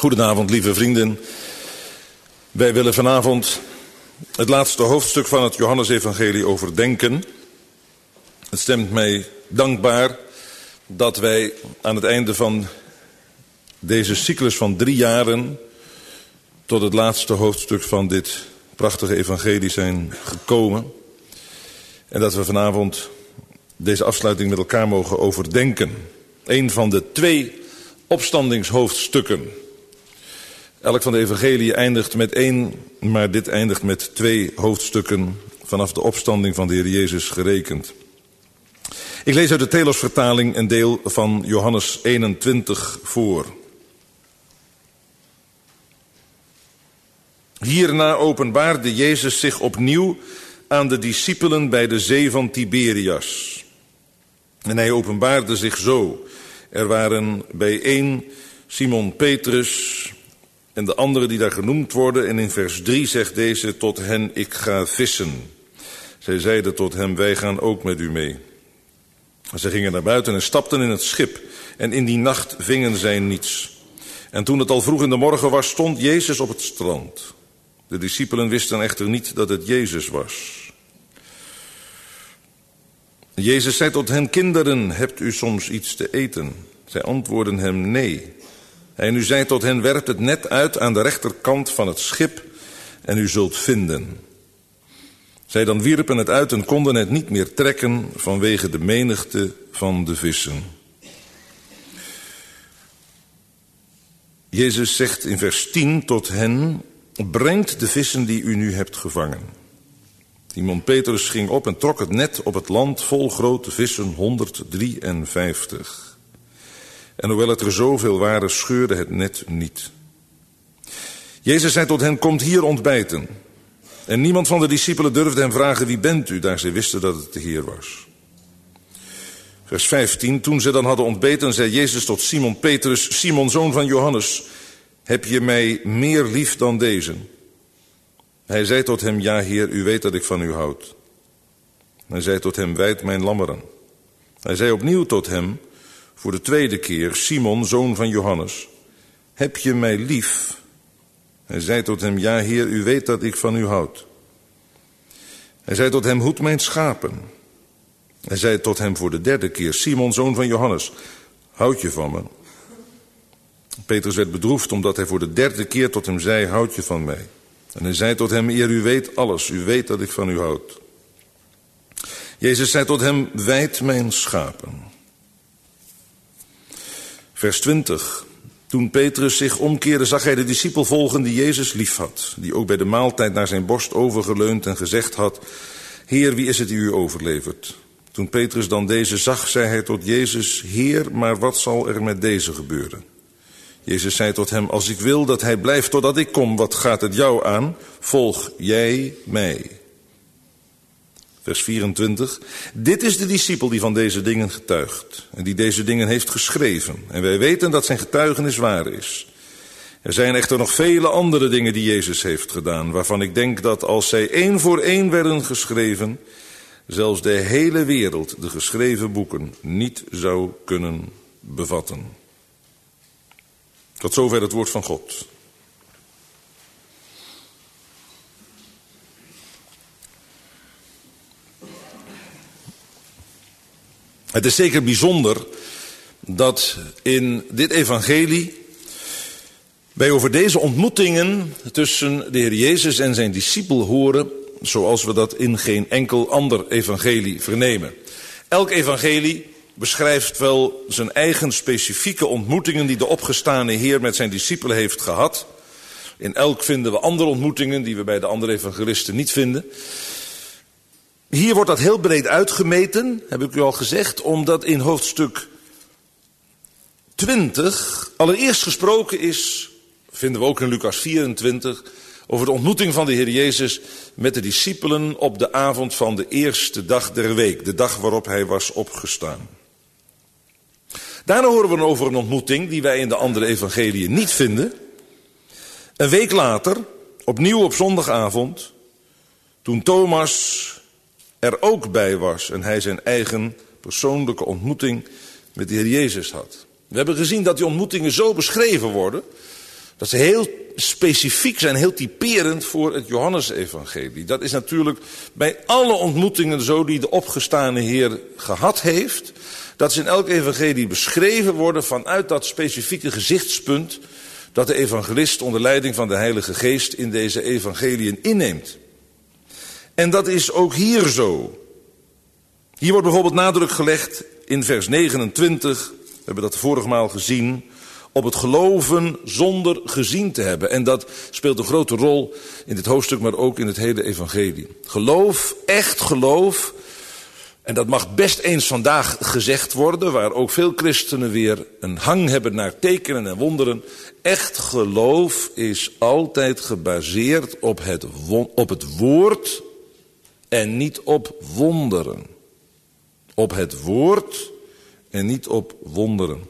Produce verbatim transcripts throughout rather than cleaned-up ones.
Goedenavond, lieve vrienden. Wij willen vanavond het laatste hoofdstuk van het Johannesevangelie overdenken. Het stemt mij dankbaar dat wij aan het einde van deze cyclus van drie jaren tot het laatste hoofdstuk van dit prachtige evangelie zijn gekomen. En dat we vanavond deze afsluiting met elkaar mogen overdenken. Een van de twee opstandingshoofdstukken. Elk van de evangelie eindigt met één, maar dit eindigt met twee hoofdstukken vanaf de opstanding van de Heer Jezus gerekend. Ik lees uit de Telosvertaling een deel van Johannes eenentwintig voor. Hierna openbaarde Jezus zich opnieuw aan de discipelen bij de zee van Tiberias. En hij openbaarde zich zo. Er waren bijeen Simon Petrus en de anderen die daar genoemd worden. En in vers drie zegt deze tot hen, ik ga vissen. Zij zeiden tot hem, wij gaan ook met u mee. Zij gingen naar buiten en stapten in het schip. En in die nacht vingen zij niets. En toen het al vroeg in de morgen was, stond Jezus op het strand. De discipelen wisten echter niet dat het Jezus was. Jezus zei tot hen, kinderen, hebt u soms iets te eten? Zij antwoordden hem, nee. Hij nu zei tot hen, werpt het net uit aan de rechterkant van het schip en u zult vinden. Zij dan wierpen het uit en konden het niet meer trekken vanwege de menigte van de vissen. Jezus zegt in vers tien tot hen, brengt de vissen die u nu hebt gevangen. Simon Petrus ging op en trok het net op het land vol grote vissen, honderddrieënvijftig. En hoewel het er zoveel waren, scheurde het net niet. Jezus zei tot hen, komt hier ontbijten. En niemand van de discipelen durfde hem vragen, wie bent u, daar zij wisten dat het de Heer was. Vers vijftien, toen ze dan hadden ontbeten, zei Jezus tot Simon Petrus, Simon, zoon van Johannes, heb je mij meer lief dan deze? Hij zei tot hem, ja Heer, u weet dat ik van u houd. Hij zei tot hem, wijd mijn lammeren. Hij zei opnieuw tot hem, voor de tweede keer, Simon, zoon van Johannes, heb je mij lief? Hij zei tot hem, ja Heer, u weet dat ik van u houd. Hij zei tot hem, hoed mijn schapen. Hij zei tot hem voor de derde keer, Simon, zoon van Johannes, houd je van me? Petrus werd bedroefd omdat hij voor de derde keer tot hem zei, houd je van mij? En hij zei tot hem, Heer, u weet alles, u weet dat ik van u houd. Jezus zei tot hem, wijd mijn schapen. Vers twintig. Toen Petrus zich omkeerde, zag hij de discipel volgen die Jezus liefhad, die ook bij de maaltijd naar zijn borst overgeleund en gezegd had, Heer, wie is het die u overlevert? Toen Petrus dan deze zag, zei hij tot Jezus, Heer, maar wat zal er met deze gebeuren? Jezus zei tot hem, als ik wil dat hij blijft totdat ik kom, wat gaat het jou aan? Volg jij mij. Vers vierentwintig. Dit is de discipel die van deze dingen getuigt en die deze dingen heeft geschreven. En wij weten dat zijn getuigenis waar is. Er zijn echter nog vele andere dingen die Jezus heeft gedaan, waarvan ik denk dat als zij één voor één werden geschreven, zelfs de hele wereld de geschreven boeken niet zou kunnen bevatten. Tot zover het woord van God. Het is zeker bijzonder dat in dit evangelie wij over deze ontmoetingen tussen de Heer Jezus en zijn discipel horen, zoals we dat in geen enkel ander evangelie vernemen. Elk evangelie beschrijft wel zijn eigen specifieke ontmoetingen die de opgestane Heer met zijn discipelen heeft gehad. In elk vinden we andere ontmoetingen die we bij de andere evangelisten niet vinden. Hier wordt dat heel breed uitgemeten, heb ik u al gezegd, omdat in hoofdstuk twintig allereerst gesproken is, vinden we ook in Lucas vierentwintig, over de ontmoeting van de Heer Jezus met de discipelen op de avond van de eerste dag der week, de dag waarop hij was opgestaan. Daarna horen we over een ontmoeting die wij in de andere evangeliën niet vinden. Een week later, opnieuw op zondagavond, toen Thomas er ook bij was en hij zijn eigen persoonlijke ontmoeting met de Heer Jezus had. We hebben gezien dat die ontmoetingen zo beschreven worden, Dat ze heel specifiek zijn, heel typerend voor het Johannesevangelie. Dat is natuurlijk bij alle ontmoetingen zo die de opgestane Heer gehad heeft. Dat ze in elk evangelie beschreven worden vanuit dat specifieke gezichtspunt dat de evangelist onder leiding van de Heilige Geest in deze evangeliën inneemt. En dat is ook hier zo. Hier wordt bijvoorbeeld nadruk gelegd in vers negenentwintig, we hebben dat de vorige maal gezien, op het geloven zonder gezien te hebben. En dat speelt een grote rol in dit hoofdstuk, maar ook in het hele evangelie. Geloof, echt geloof, en dat mag best eens vandaag gezegd worden, waar ook veel christenen weer een hang hebben naar tekenen en wonderen. Echt geloof is altijd gebaseerd op het, op het woord en niet op wonderen. Op het woord en niet op wonderen.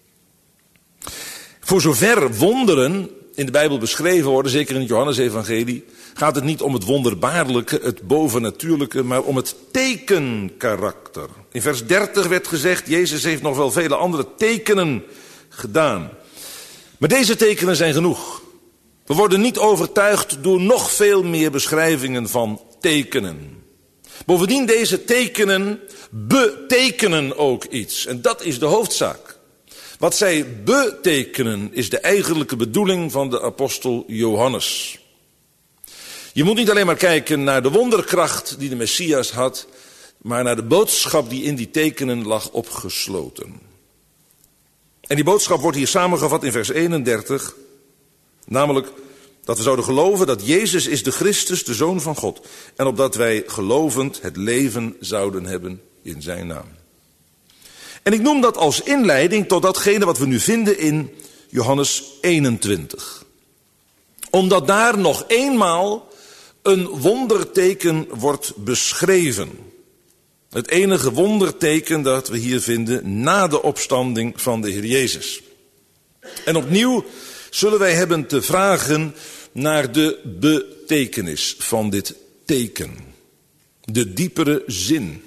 Voor zover wonderen in de Bijbel beschreven worden, zeker in het Johannesevangelie, gaat het niet om het wonderbaarlijke, het bovennatuurlijke, maar om het tekenkarakter. In vers dertig werd gezegd, Jezus heeft nog wel vele andere tekenen gedaan. Maar deze tekenen zijn genoeg. We worden niet overtuigd door nog veel meer beschrijvingen van tekenen. Bovendien, deze tekenen betekenen ook iets. En dat is de hoofdzaak. Wat zij betekenen is de eigenlijke bedoeling van de apostel Johannes. Je moet niet alleen maar kijken naar de wonderkracht die de Messias had, maar naar de boodschap die in die tekenen lag opgesloten. En die boodschap wordt hier samengevat in vers eenendertig, namelijk dat we zouden geloven dat Jezus is de Christus, de Zoon van God, en opdat wij gelovend het leven zouden hebben in zijn naam. En ik noem dat als inleiding tot datgene wat we nu vinden in Johannes eenentwintig. Omdat daar nog eenmaal een wonderteken wordt beschreven. Het enige wonderteken dat we hier vinden na de opstanding van de Heer Jezus. En opnieuw zullen wij hebben te vragen naar de betekenis van dit teken. De diepere zin.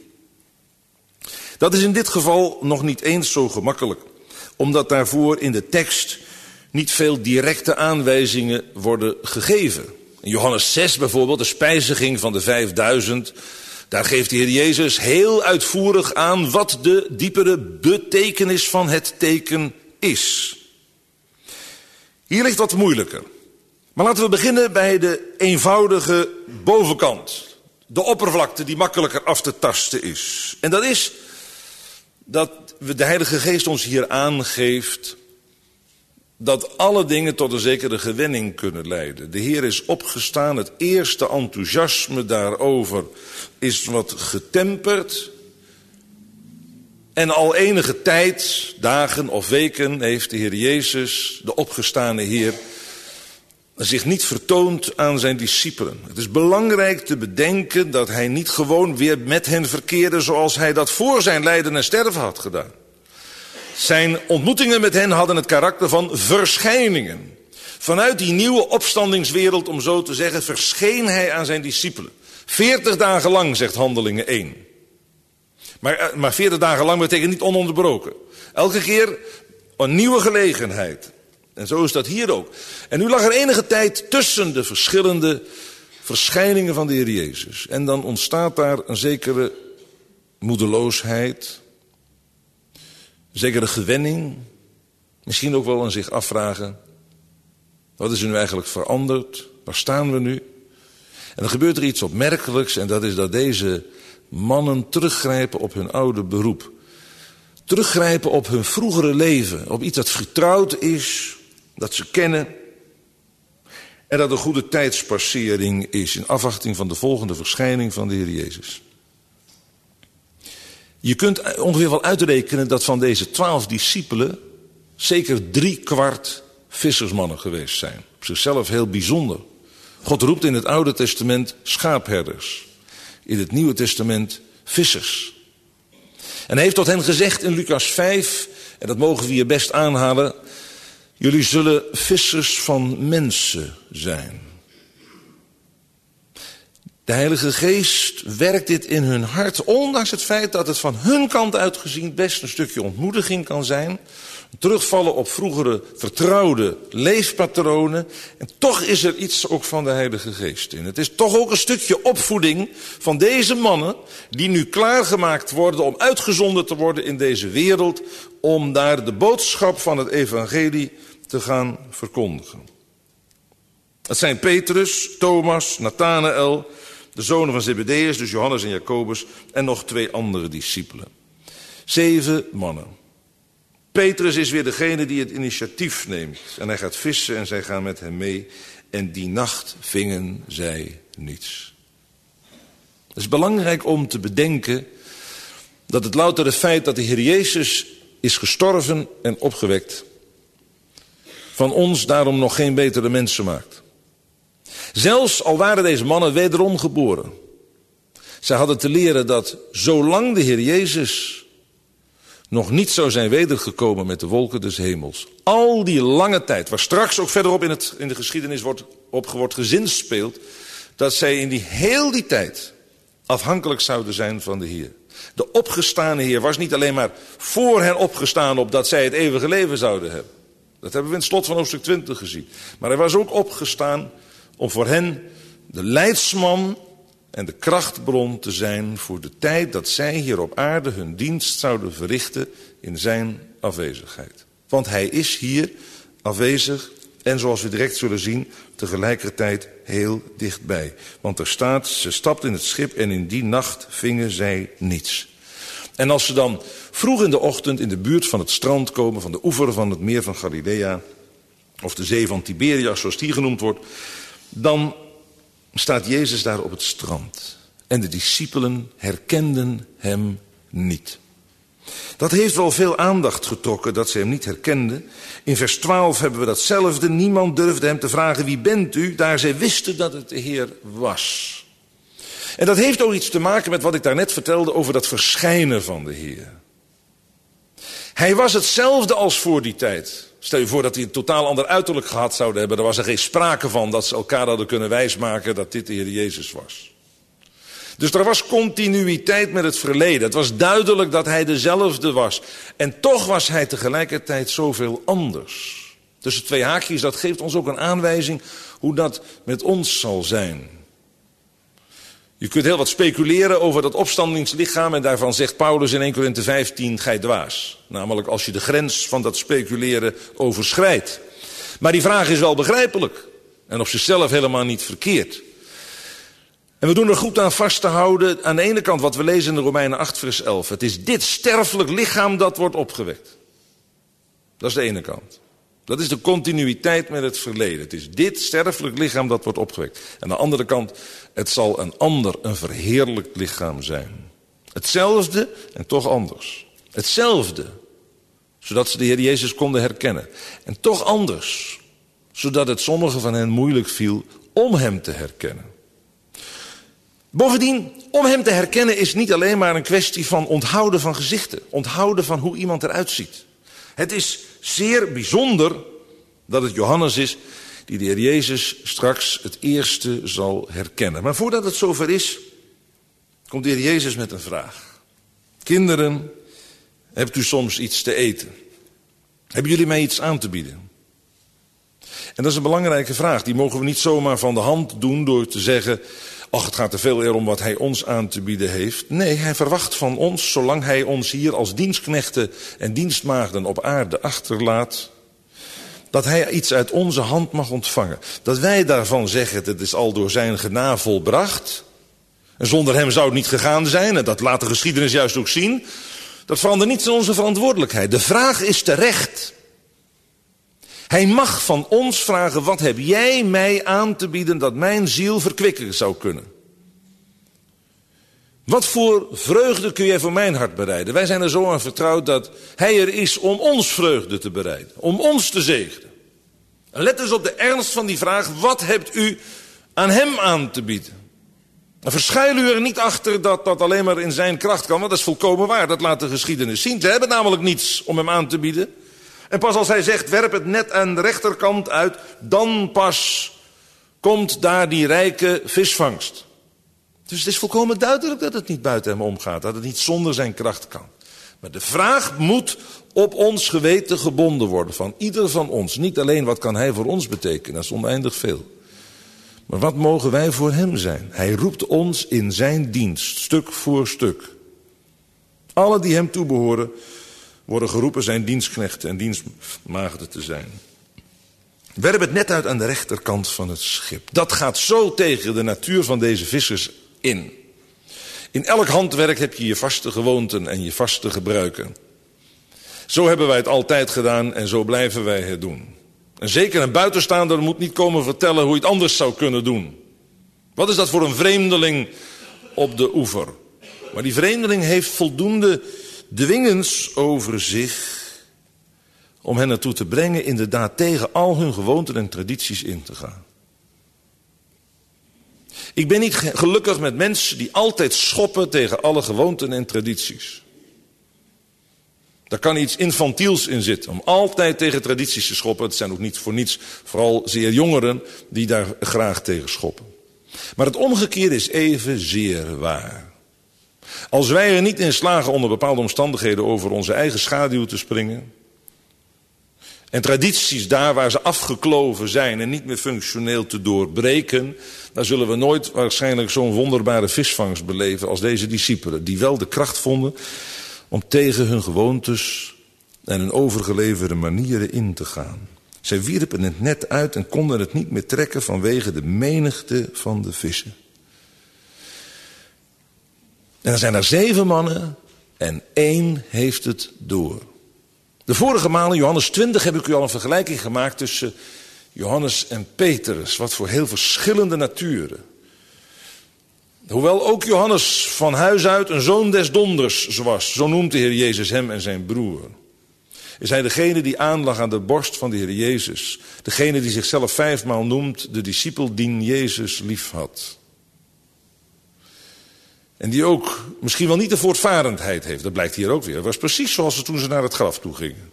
Dat is in dit geval nog niet eens zo gemakkelijk, omdat daarvoor in de tekst niet veel directe aanwijzingen worden gegeven. In Johannes zes bijvoorbeeld, de spijziging van de vijfduizend, daar geeft de Heer Jezus heel uitvoerig aan wat de diepere betekenis van het teken is. Hier ligt wat moeilijker. Maar laten we beginnen bij de eenvoudige bovenkant. De oppervlakte die makkelijker af te tasten is. En dat is dat de Heilige Geest ons hier aangeeft dat alle dingen tot een zekere gewenning kunnen leiden. De Heer is opgestaan, het eerste enthousiasme daarover is wat getemperd. En al enige tijd, dagen of weken, heeft de Heer Jezus, de opgestane Heer, zich niet vertoond aan zijn discipelen. Het is belangrijk te bedenken dat hij niet gewoon weer met hen verkeerde zoals hij dat voor zijn lijden en sterven had gedaan. Zijn ontmoetingen met hen hadden het karakter van verschijningen. Vanuit die nieuwe opstandingswereld, om zo te zeggen, verscheen hij aan zijn discipelen. Veertig dagen lang, zegt Handelingen één. Maar, maar veertig dagen lang betekent niet ononderbroken. Elke keer een nieuwe gelegenheid. En zo is dat hier ook. En nu lag er enige tijd tussen de verschillende verschijningen van de Heer Jezus. En dan ontstaat daar een zekere moedeloosheid. Een zekere gewenning. Misschien ook wel een zich afvragen. Wat is er nu eigenlijk veranderd? Waar staan we nu? En dan gebeurt er iets opmerkelijks. En dat is dat deze mannen teruggrijpen op hun oude beroep. Teruggrijpen op hun vroegere leven. Op iets dat vertrouwd is. Dat ze kennen. En dat een goede tijdspassering is. In afwachting van de volgende verschijning van de Heer Jezus. Je kunt ongeveer wel uitrekenen dat van deze twaalf discipelen zeker drie kwart vissersmannen geweest zijn. Op zichzelf heel bijzonder. God roept in het Oude Testament schaapherders. In het Nieuwe Testament vissers. En hij heeft tot hen gezegd in Lucas vijf, en dat mogen we hier best aanhalen, jullie zullen vissers van mensen zijn. De Heilige Geest werkt dit in hun hart, ondanks het feit dat het van hun kant uit gezien best een stukje ontmoediging kan zijn. Terugvallen op vroegere vertrouwde leefpatronen. En toch is er iets ook van de Heilige Geest in. Het is toch ook een stukje opvoeding van deze mannen die nu klaargemaakt worden om uitgezonden te worden in deze wereld. Om daar de boodschap van het evangelie te gaan verkondigen. Het zijn Petrus, Thomas, Nathanael, de zonen van Zebedeus, dus Johannes en Jacobus, en nog twee andere discipelen. Zeven mannen. Petrus is weer degene die het initiatief neemt. En hij gaat vissen en zij gaan met hem mee. En die nacht vingen zij niets. Het is belangrijk om te bedenken dat het loutere feit dat de Heer Jezus is gestorven en opgewekt van ons daarom nog geen betere mensen maakt. Zelfs al waren deze mannen wederom geboren. Zij hadden te leren dat zolang de Heer Jezus nog niet zou zijn wedergekomen met de wolken des hemels. Al die lange tijd, waar straks ook verderop in, het, in de geschiedenis wordt, op wordt gezinspeeld, dat zij in die heel die tijd afhankelijk zouden zijn van de Heer. De opgestane Heer was niet alleen maar voor hen opgestaan opdat zij het eeuwige leven zouden hebben. Dat hebben we in het slot van hoofdstuk twintig gezien. Maar hij was ook opgestaan om voor hen de leidsman en de krachtbron te zijn voor de tijd dat zij hier op aarde hun dienst zouden verrichten in zijn afwezigheid. Want hij is hier afwezig en zoals we direct zullen zien tegelijkertijd heel dichtbij. Want er staat, ze stapten in het schip en in die nacht vingen zij niets. En als ze dan vroeg in de ochtend in de buurt van het strand komen, van de oever van het meer van Galilea, of de zee van Tiberias zoals die genoemd wordt, dan staat Jezus daar op het strand. En de discipelen herkenden hem niet. Dat heeft wel veel aandacht getrokken dat ze hem niet herkenden. In vers twaalf hebben we datzelfde. Niemand durfde hem te vragen, wie bent u? Daar zij wisten dat het de Heer was. En dat heeft ook iets te maken met wat ik daarnet vertelde over dat verschijnen van de Heer. Hij was hetzelfde als voor die tijd. Stel je voor dat hij een totaal ander uiterlijk gehad zouden hebben. Er was er geen sprake van dat ze elkaar hadden kunnen wijsmaken dat dit de Heer Jezus was. Dus er was continuïteit met het verleden. Het was duidelijk dat hij dezelfde was. En toch was hij tegelijkertijd zoveel anders. Tussen twee haakjes, dat geeft ons ook een aanwijzing hoe dat met ons zal zijn. Je kunt heel wat speculeren over dat opstandingslichaam en daarvan zegt Paulus in eerste Korinthe vijftien, gij dwaas. Namelijk als je de grens van dat speculeren overschrijdt. Maar die vraag is wel begrijpelijk en op zichzelf helemaal niet verkeerd. En we doen er goed aan vast te houden aan de ene kant wat we lezen in de Romeinen acht vers elf. Het is dit sterfelijk lichaam dat wordt opgewekt. Dat is de ene kant. Dat is de continuïteit met het verleden. Het is dit sterfelijk lichaam dat wordt opgewekt. En aan de andere kant, het zal een ander, een verheerlijkt lichaam zijn. Hetzelfde en toch anders. Hetzelfde, zodat ze de Heer Jezus konden herkennen. En toch anders, zodat het sommigen van hen moeilijk viel om hem te herkennen. Bovendien, om hem te herkennen is niet alleen maar een kwestie van onthouden van gezichten. Onthouden van hoe iemand eruit ziet. Het is zeer bijzonder dat het Johannes is die de Heer Jezus straks het eerste zal herkennen. Maar voordat het zover is, komt de Heer Jezus met een vraag. Kinderen, hebt u soms iets te eten? Hebben jullie mij iets aan te bieden? En dat is een belangrijke vraag. Die mogen we niet zomaar van de hand doen door te zeggen, ach, het gaat er veel eer om wat hij ons aan te bieden heeft. Nee, hij verwacht van ons, zolang hij ons hier als dienstknechten en dienstmaagden op aarde achterlaat, dat hij iets uit onze hand mag ontvangen. Dat wij daarvan zeggen, het is al door zijn genade volbracht. En zonder hem zou het niet gegaan zijn. En dat laat de geschiedenis juist ook zien. Dat verandert niets in onze verantwoordelijkheid. De vraag is terecht. Hij mag van ons vragen, wat heb jij mij aan te bieden dat mijn ziel verkwikken zou kunnen? Wat voor vreugde kun jij voor mijn hart bereiden? Wij zijn er zo aan vertrouwd dat hij er is om ons vreugde te bereiden. Om ons te zegenen. En let dus op de ernst van die vraag, wat hebt u aan hem aan te bieden? En verschuil u er niet achter dat dat alleen maar in zijn kracht kan, want dat is volkomen waar. Dat laat de geschiedenis zien. Ze hebben namelijk niets om hem aan te bieden. En pas als hij zegt, werp het net aan de rechterkant uit, dan pas komt daar die rijke visvangst. Dus het is volkomen duidelijk dat het niet buiten hem omgaat, dat het niet zonder zijn kracht kan. Maar de vraag moet op ons geweten gebonden worden, van ieder van ons. Niet alleen wat kan hij voor ons betekenen, dat is oneindig veel. Maar wat mogen wij voor hem zijn? Hij roept ons in zijn dienst, stuk voor stuk. Alle die hem toebehoren, worden geroepen zijn dienstknechten en dienstmaagden te zijn. Werp het net uit aan de rechterkant van het schip. Dat gaat zo tegen de natuur van deze vissers in. In elk handwerk heb je je vaste gewoonten en je vaste gebruiken. Zo hebben wij het altijd gedaan en zo blijven wij het doen. En zeker een buitenstaander moet niet komen vertellen hoe je het anders zou kunnen doen. Wat is dat voor een vreemdeling op de oever? Maar die vreemdeling heeft voldoende dwingens over zich om hen ertoe te brengen inderdaad tegen al hun gewoonten en tradities in te gaan. Ik ben niet gelukkig met mensen die altijd schoppen tegen alle gewoonten en tradities. Daar kan iets infantiels in zitten, om altijd tegen tradities te schoppen. Het zijn ook niet voor niets, vooral zeer jongeren, die daar graag tegen schoppen. Maar het omgekeerde is evenzeer waar. Als wij er niet in slagen onder bepaalde omstandigheden over onze eigen schaduw te springen, en tradities daar waar ze afgekloven zijn en niet meer functioneel te doorbreken, dan zullen we nooit waarschijnlijk zo'n wonderbare visvangst beleven als deze discipelen, die wel de kracht vonden om tegen hun gewoontes en hun overgeleverde manieren in te gaan. Zij wierpen het net uit en konden het niet meer trekken vanwege de menigte van de vissen. En er zijn er zeven mannen en één heeft het door. De vorige malen, Johannes twintig, heb ik u al een vergelijking gemaakt tussen Johannes en Petrus. Wat voor heel verschillende naturen. Hoewel ook Johannes van huis uit een zoon des donders was, zo noemt de Heer Jezus hem en zijn broer. Is hij degene die aanlag aan de borst van de Heer Jezus. Degene die zichzelf vijfmaal noemt de discipel die Jezus lief had. En die ook misschien wel niet de voortvarendheid heeft. Dat blijkt hier ook weer. Het was precies zoals ze toen ze naar het graf toe gingen.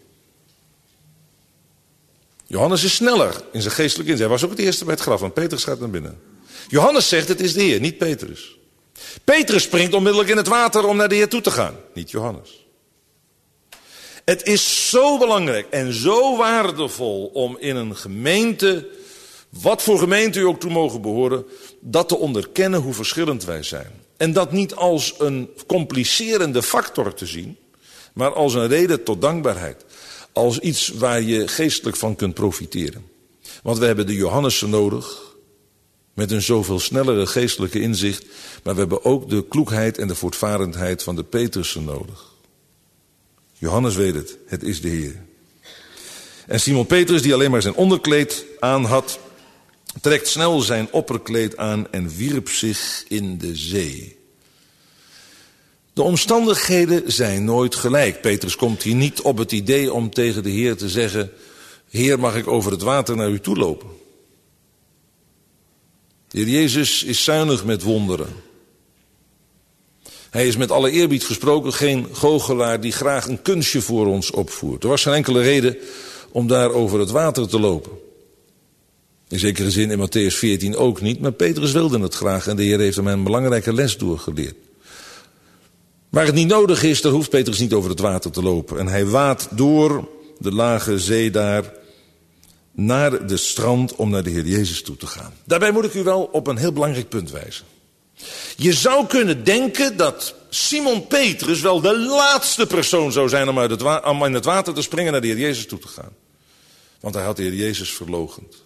Johannes is sneller in zijn geestelijke inzet. Hij was ook het eerste bij het graf, want Petrus gaat naar binnen. Johannes zegt het is de Heer, niet Petrus. Petrus springt onmiddellijk in het water om naar de Heer toe te gaan. Niet Johannes. Het is zo belangrijk en zo waardevol om in een gemeente, wat voor gemeente u ook toe mogen behoren, dat te onderkennen hoe verschillend wij zijn. En dat niet als een complicerende factor te zien, maar als een reden tot dankbaarheid. Als iets waar je geestelijk van kunt profiteren. Want we hebben de Johannessen nodig, met een zoveel snellere geestelijke inzicht, maar we hebben ook de kloekheid en de voortvarendheid van de Petrussen nodig. Johannes weet het, het is de Heer. En Simon Petrus, die alleen maar zijn onderkleed aan had, trekt snel zijn opperkleed aan en wierp zich in de zee. De omstandigheden zijn nooit gelijk. Petrus komt hier niet op het idee om tegen de Heer te zeggen: Heer, mag ik over het water naar u toe lopen? De Heer Jezus is zuinig met wonderen. Hij is met alle eerbied gesproken geen goochelaar die graag een kunstje voor ons opvoert. Er was geen enkele reden om daar over het water te lopen. In zekere zin in Matthäus veertien ook niet, maar Petrus wilde het graag en de Heer heeft hem een belangrijke les doorgeleerd. Waar het niet nodig is, daar hoeft Petrus niet over het water te lopen. En hij waadt door de lage zee daar naar de strand om naar de Heer Jezus toe te gaan. Daarbij moet ik u wel op een heel belangrijk punt wijzen. Je zou kunnen denken dat Simon Petrus wel de laatste persoon zou zijn om, uit het wa- om in het water te springen naar de Heer Jezus toe te gaan. Want hij had de Heer Jezus verloochend.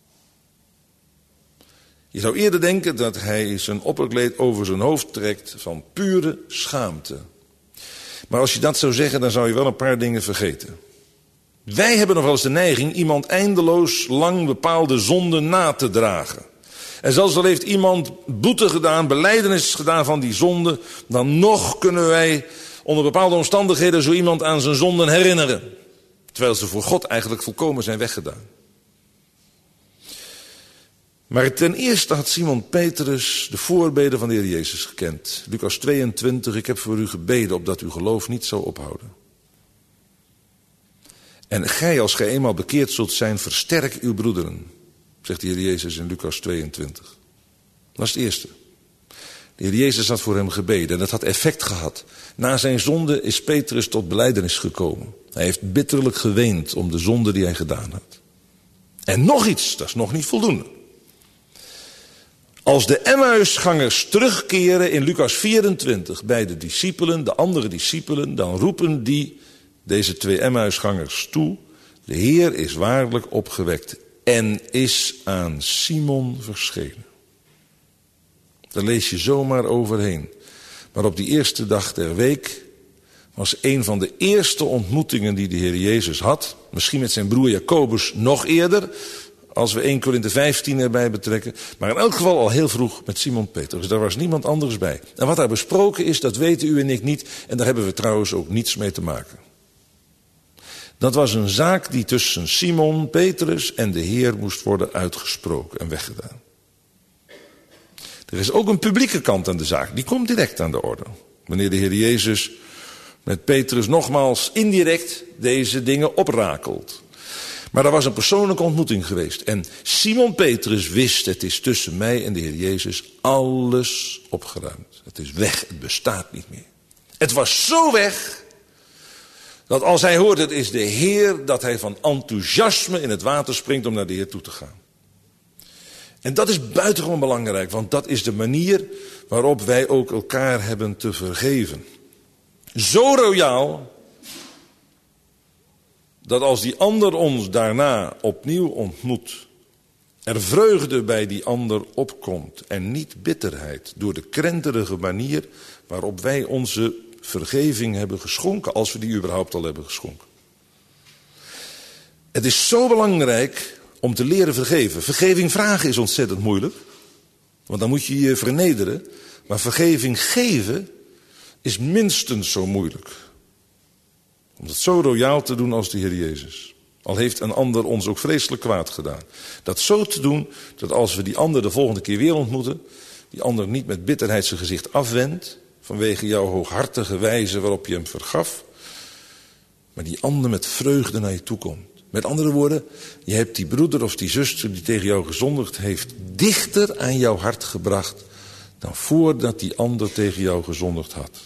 Je zou eerder denken dat hij zijn opperkleed over zijn hoofd trekt van pure schaamte. Maar als je dat zou zeggen, dan zou je wel een paar dingen vergeten. Wij hebben nog wel eens de neiging iemand eindeloos lang bepaalde zonden na te dragen. En zelfs al heeft iemand boete gedaan, belijdenis gedaan van die zonde, dan nog kunnen wij onder bepaalde omstandigheden zo iemand aan zijn zonden herinneren. Terwijl ze voor God eigenlijk volkomen zijn weggedaan. Maar ten eerste had Simon Petrus de voorbeden van de Heer Jezus gekend. Lucas tweeëntwintig, ik heb voor u gebeden opdat uw geloof niet zou ophouden. En gij, als gij eenmaal bekeerd zult zijn, versterk uw broederen, zegt de Heer Jezus in Lucas tweeëntwintig. Dat is het eerste. De Heer Jezus had voor hem gebeden en dat had effect gehad. Na zijn zonde is Petrus tot belijdenis gekomen. Hij heeft bitterlijk geweend om de zonde die hij gedaan had. En nog iets, dat is nog niet voldoende. Als de Emmausgangers terugkeren in Lucas vierentwintig bij de discipelen, de andere discipelen, dan roepen die deze twee Emmausgangers toe: de Heer is waarlijk opgewekt en is aan Simon verschenen. Daar lees je zomaar overheen. Maar op die eerste dag der week was een van de eerste ontmoetingen die de Heer Jezus had, misschien met zijn broer Jacobus nog eerder, als we Eerste Korinthe vijftien erbij betrekken, maar in elk geval al heel vroeg met Simon Petrus. Daar was niemand anders bij. En wat daar besproken is, dat weten u en ik niet, en daar hebben we trouwens ook niets mee te maken. Dat was een zaak die tussen Simon Petrus en de Heer moest worden uitgesproken en weggedaan. Er is ook een publieke kant aan de zaak, die komt direct aan de orde. Wanneer de Heer Jezus met Petrus nogmaals indirect deze dingen oprakelt. Maar er was een persoonlijke ontmoeting geweest. En Simon Petrus wist, het is tussen mij en de Heer Jezus alles opgeruimd. Het is weg, het bestaat niet meer. Het was zo weg, dat als hij hoort het is de Heer, dat hij van enthousiasme in het water springt om naar de Heer toe te gaan. En dat is buitengewoon belangrijk, want dat is de manier waarop wij ook elkaar hebben te vergeven. Zo royaal, dat als die ander ons daarna opnieuw ontmoet, er vreugde bij die ander opkomt en niet bitterheid door de krenterige manier waarop wij onze vergeving hebben geschonken, als we die überhaupt al hebben geschonken. Het is zo belangrijk om te leren vergeven. Vergeving vragen is ontzettend moeilijk, want dan moet je je vernederen. Maar vergeving geven is minstens zo moeilijk. Om dat zo royaal te doen als de Heer Jezus. Al heeft een ander ons ook vreselijk kwaad gedaan. Dat zo te doen, dat als we die ander de volgende keer weer ontmoeten, die ander niet met bitterheid zijn gezicht afwendt, vanwege jouw hooghartige wijze waarop je hem vergaf, maar die ander met vreugde naar je toe komt. Met andere woorden, je hebt die broeder of die zuster die tegen jou gezondigd heeft, dichter aan jouw hart gebracht dan voordat die ander tegen jou gezondigd had.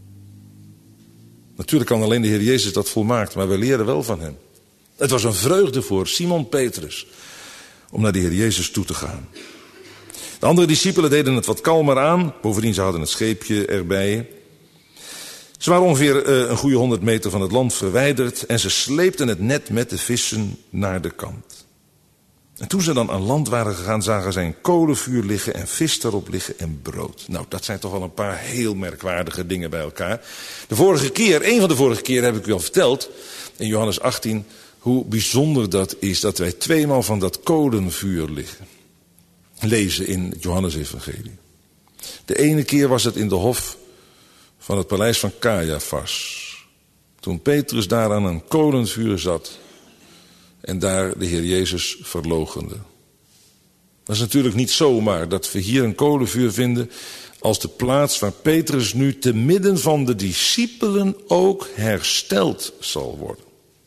Natuurlijk kan alleen de Heer Jezus dat volmaakt, maar we leren wel van hem. Het was een vreugde voor Simon Petrus om naar de Heer Jezus toe te gaan. De andere discipelen deden het wat kalmer aan. Bovendien, ze hadden het scheepje erbij. Ze waren ongeveer uh, een goede honderd meter van het land verwijderd en ze sleepten het net met de vissen naar de kant. En toen ze dan aan land waren gegaan, zagen zij een kolenvuur liggen en vis daarop liggen en brood. Nou, dat zijn toch wel een paar heel merkwaardige dingen bij elkaar. De vorige keer, een van de vorige keren heb ik u al verteld, in Johannes achttien, hoe bijzonder dat is dat wij tweemaal van dat kolenvuur liggen. Lezen in het Johannes-evangelie. De ene keer was het in de hof van het paleis van Caiaphas. Toen Petrus daar aan een kolenvuur zat en daar de Heer Jezus verloochende. Dat is natuurlijk niet zomaar dat we hier een kolenvuur vinden als de plaats waar Petrus nu te midden van de discipelen ook hersteld zal worden.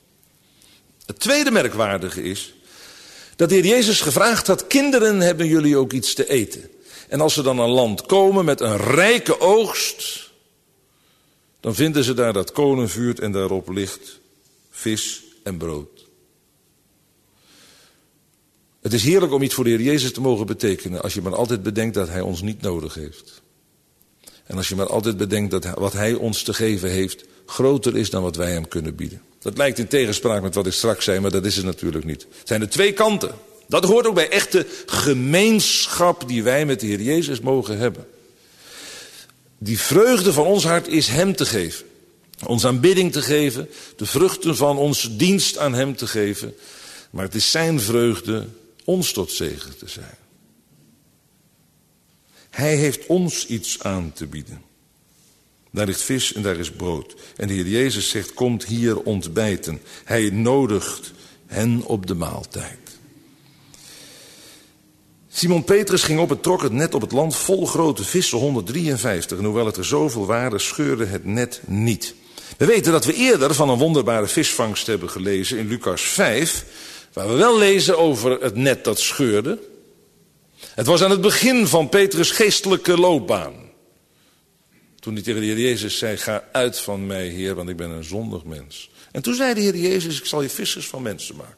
Het tweede merkwaardige is dat de Heer Jezus gevraagd had: kinderen, hebben jullie ook iets te eten? En als ze dan aan land komen met een rijke oogst, dan vinden ze daar dat kolenvuur en daarop ligt vis en brood. Het is heerlijk om iets voor de Heer Jezus te mogen betekenen als je maar altijd bedenkt dat Hij ons niet nodig heeft. En als je maar altijd bedenkt dat wat Hij ons te geven heeft groter is dan wat wij Hem kunnen bieden. Dat lijkt in tegenspraak met wat ik straks zei, maar dat is het natuurlijk niet. Het zijn de twee kanten. Dat hoort ook bij echte gemeenschap die wij met de Heer Jezus mogen hebben. Die vreugde van ons hart is Hem te geven. Ons aanbidding te geven. De vruchten van onze dienst aan Hem te geven. Maar het is zijn vreugde ons tot zegen te zijn. Hij heeft ons iets aan te bieden. Daar ligt vis en daar is brood. En de Heer Jezus zegt: komt hier ontbijten. Hij nodigt hen op de maaltijd. Simon Petrus ging op en trok het net op het land vol grote vissen, honderddrieënvijftig. En hoewel het er zoveel waren, scheurde het net niet. We weten dat we eerder van een wonderbare visvangst hebben gelezen in Lucas vijf... waar we wel lezen over het net dat scheurde. Het was aan het begin van Petrus' geestelijke loopbaan. Toen hij tegen de Heer Jezus zei, ga uit van mij, Heer, want ik ben een zondig mens. En toen zei de Heer Jezus, ik zal je vissers van mensen maken.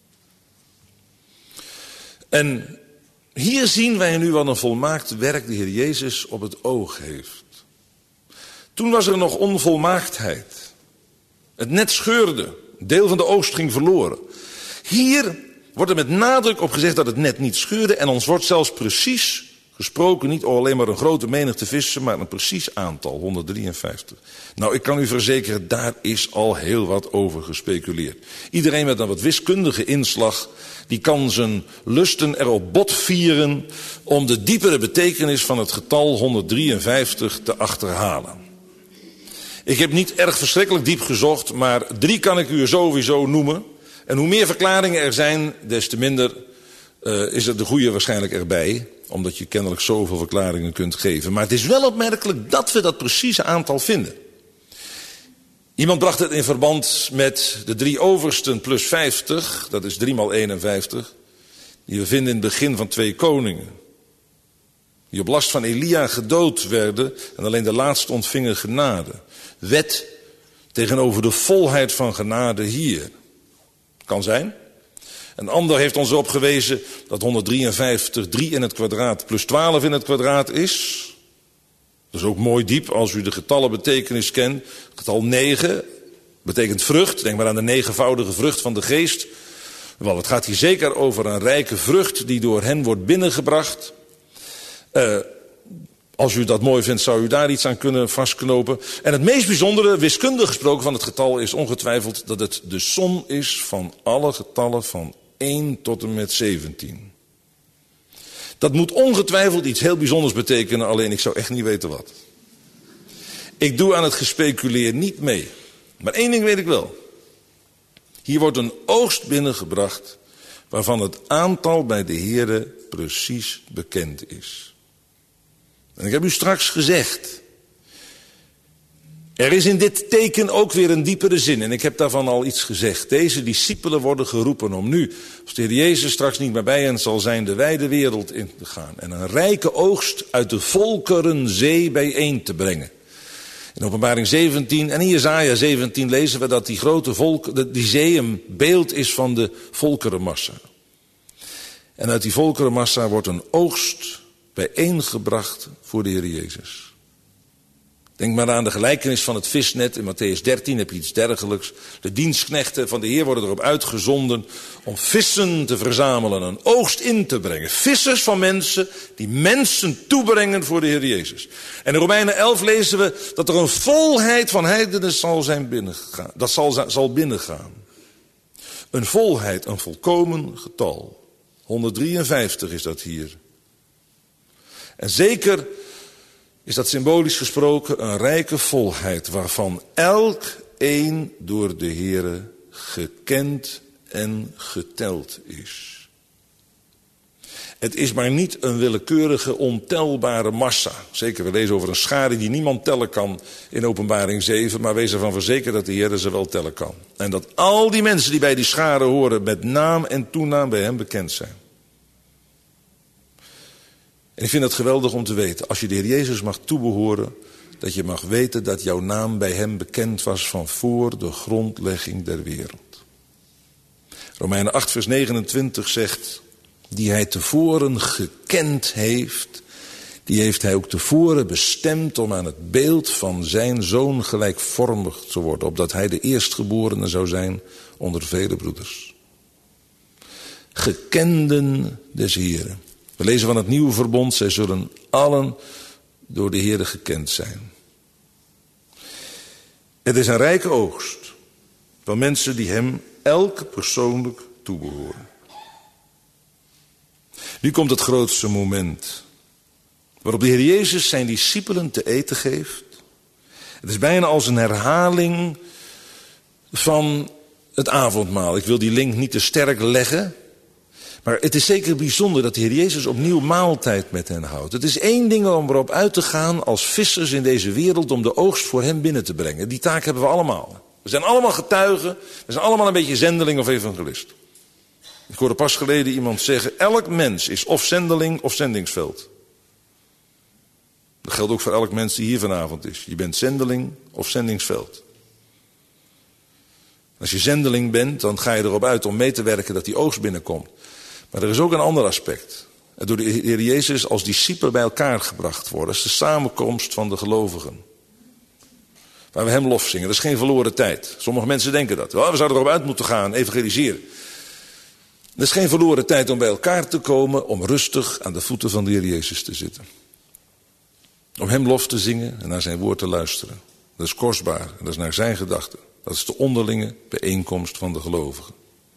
En hier zien wij nu wat een volmaakt werk de Heer Jezus op het oog heeft. Toen was er nog onvolmaaktheid. Het net scheurde. Een deel van de oogst ging verloren. Hier wordt er met nadruk op gezegd dat het net niet scheurde. En ons wordt zelfs precies gesproken, niet alleen maar een grote menigte vissen, maar een precies aantal, honderddrieënvijftig. Nou, ik kan u verzekeren, daar is al heel wat over gespeculeerd. Iedereen met een wat wiskundige inslag, die kan zijn lusten erop botvieren om de diepere betekenis van het getal honderddrieënvijftig te achterhalen. Ik heb niet erg verschrikkelijk diep gezocht, maar drie kan ik u sowieso noemen. En hoe meer verklaringen er zijn, des te minder uh, is er de goede waarschijnlijk erbij. Omdat je kennelijk zoveel verklaringen kunt geven. Maar het is wel opmerkelijk dat we dat precieze aantal vinden. Iemand bracht het in verband met de drie oversten plus vijftig. Dat is drie maal eenenvijftig. Die we vinden in het begin van twee koningen. Die op last van Elia gedood werden. En alleen de laatste ontvingen genade. Wet tegenover de volheid van genade hier. Kan zijn. Een ander heeft ons erop gewezen dat honderddrieënvijftig drie in het kwadraat plus twaalf in het kwadraat is. Dat is ook mooi diep als u de getallenbetekenis kent. Getal negen betekent vrucht. Denk maar aan de negenvoudige vrucht van de geest. Wel, het gaat hier zeker over een rijke vrucht die door hen wordt binnengebracht. Uh, als u dat mooi vindt, zou u daar iets aan kunnen vastknopen. En het meest bijzondere, wiskundig gesproken, van het getal is ongetwijfeld dat het de som is van alle getallen van één tot en met zeventien. Dat moet ongetwijfeld iets heel bijzonders betekenen, alleen ik zou echt niet weten wat. Ik doe aan het gespeculeer niet mee. Maar één ding weet ik wel. Hier wordt een oogst binnengebracht waarvan het aantal bij de Heere precies bekend is. En ik heb u straks gezegd, er is in dit teken ook weer een diepere zin. En ik heb daarvan al iets gezegd. Deze discipelen worden geroepen om nu, als de Heer Jezus straks niet meer bij hen zal zijn, de wijde wereld in te gaan. En een rijke oogst uit de volkerenzee bijeen te brengen. In Openbaring zeventien en in Jesaja zeventien lezen we dat die grote volk, die zee een beeld is van de volkerenmassa. En uit die volkerenmassa wordt een oogst bijeengebracht voor de Heer Jezus. Denk maar aan de gelijkenis van het visnet. In Matthäus dertien heb je iets dergelijks. De dienstknechten van de Heer worden erop uitgezonden om vissen te verzamelen, een oogst in te brengen. Vissers van mensen die mensen toebrengen voor de Heer Jezus. En in Romeinen elf lezen we dat er een volheid van heidenen zal zijn binnengegaan. Dat zal, zal binnengaan. Een volheid, een volkomen getal. honderddrieënvijftig is dat hier. En zeker is dat symbolisch gesproken een rijke volheid waarvan elk een door de Heere gekend en geteld is. Het is maar niet een willekeurige ontelbare massa. Zeker, we lezen over een schare die niemand tellen kan in Openbaring zeven, maar wees ervan verzekerd dat de Heere ze wel tellen kan. En dat al die mensen die bij die schare horen met naam en toenaam bij hem bekend zijn. En ik vind het geweldig om te weten, als je de Heer Jezus mag toebehoren, dat je mag weten dat jouw naam bij hem bekend was van voor de grondlegging der wereld. Romeinen acht vers negenentwintig zegt, die hij tevoren gekend heeft, die heeft hij ook tevoren bestemd om aan het beeld van zijn zoon gelijkvormig te worden, opdat hij de eerstgeborene zou zijn onder vele broeders. Gekenden des Heren. We lezen van het nieuwe verbond, zij zullen allen door de Heere gekend zijn. Het is een rijke oogst van mensen die hem elk persoonlijk toebehoren. Nu komt het grootste moment waarop de Heer Jezus zijn discipelen te eten geeft. Het is bijna als een herhaling van het avondmaal. Ik wil die link niet te sterk leggen. Maar het is zeker bijzonder dat de Heer Jezus opnieuw maaltijd met hen houdt. Het is één ding om erop uit te gaan als vissers in deze wereld om de oogst voor hem binnen te brengen. Die taak hebben we allemaal. We zijn allemaal getuigen. We zijn allemaal een beetje zendeling of evangelist. Ik hoorde pas geleden iemand zeggen, elk mens is of zendeling of zendingsveld. Dat geldt ook voor elk mens die hier vanavond is. Je bent zendeling of zendingsveld. Als je zendeling bent, dan ga je erop uit om mee te werken dat die oogst binnenkomt. Maar er is ook een ander aspect. En door de Heer Jezus als discipelen bij elkaar gebracht worden. Dat is de samenkomst van de gelovigen. Waar we hem lof zingen. Dat is geen verloren tijd. Sommige mensen denken dat. Oh, we zouden erop uit moeten gaan, evangeliseren. Dat is geen verloren tijd om bij elkaar te komen. Om rustig aan de voeten van de Heer Jezus te zitten. Om hem lof te zingen en naar zijn woord te luisteren. Dat is kostbaar. En dat is naar zijn gedachten. Dat is de onderlinge bijeenkomst van de gelovigen.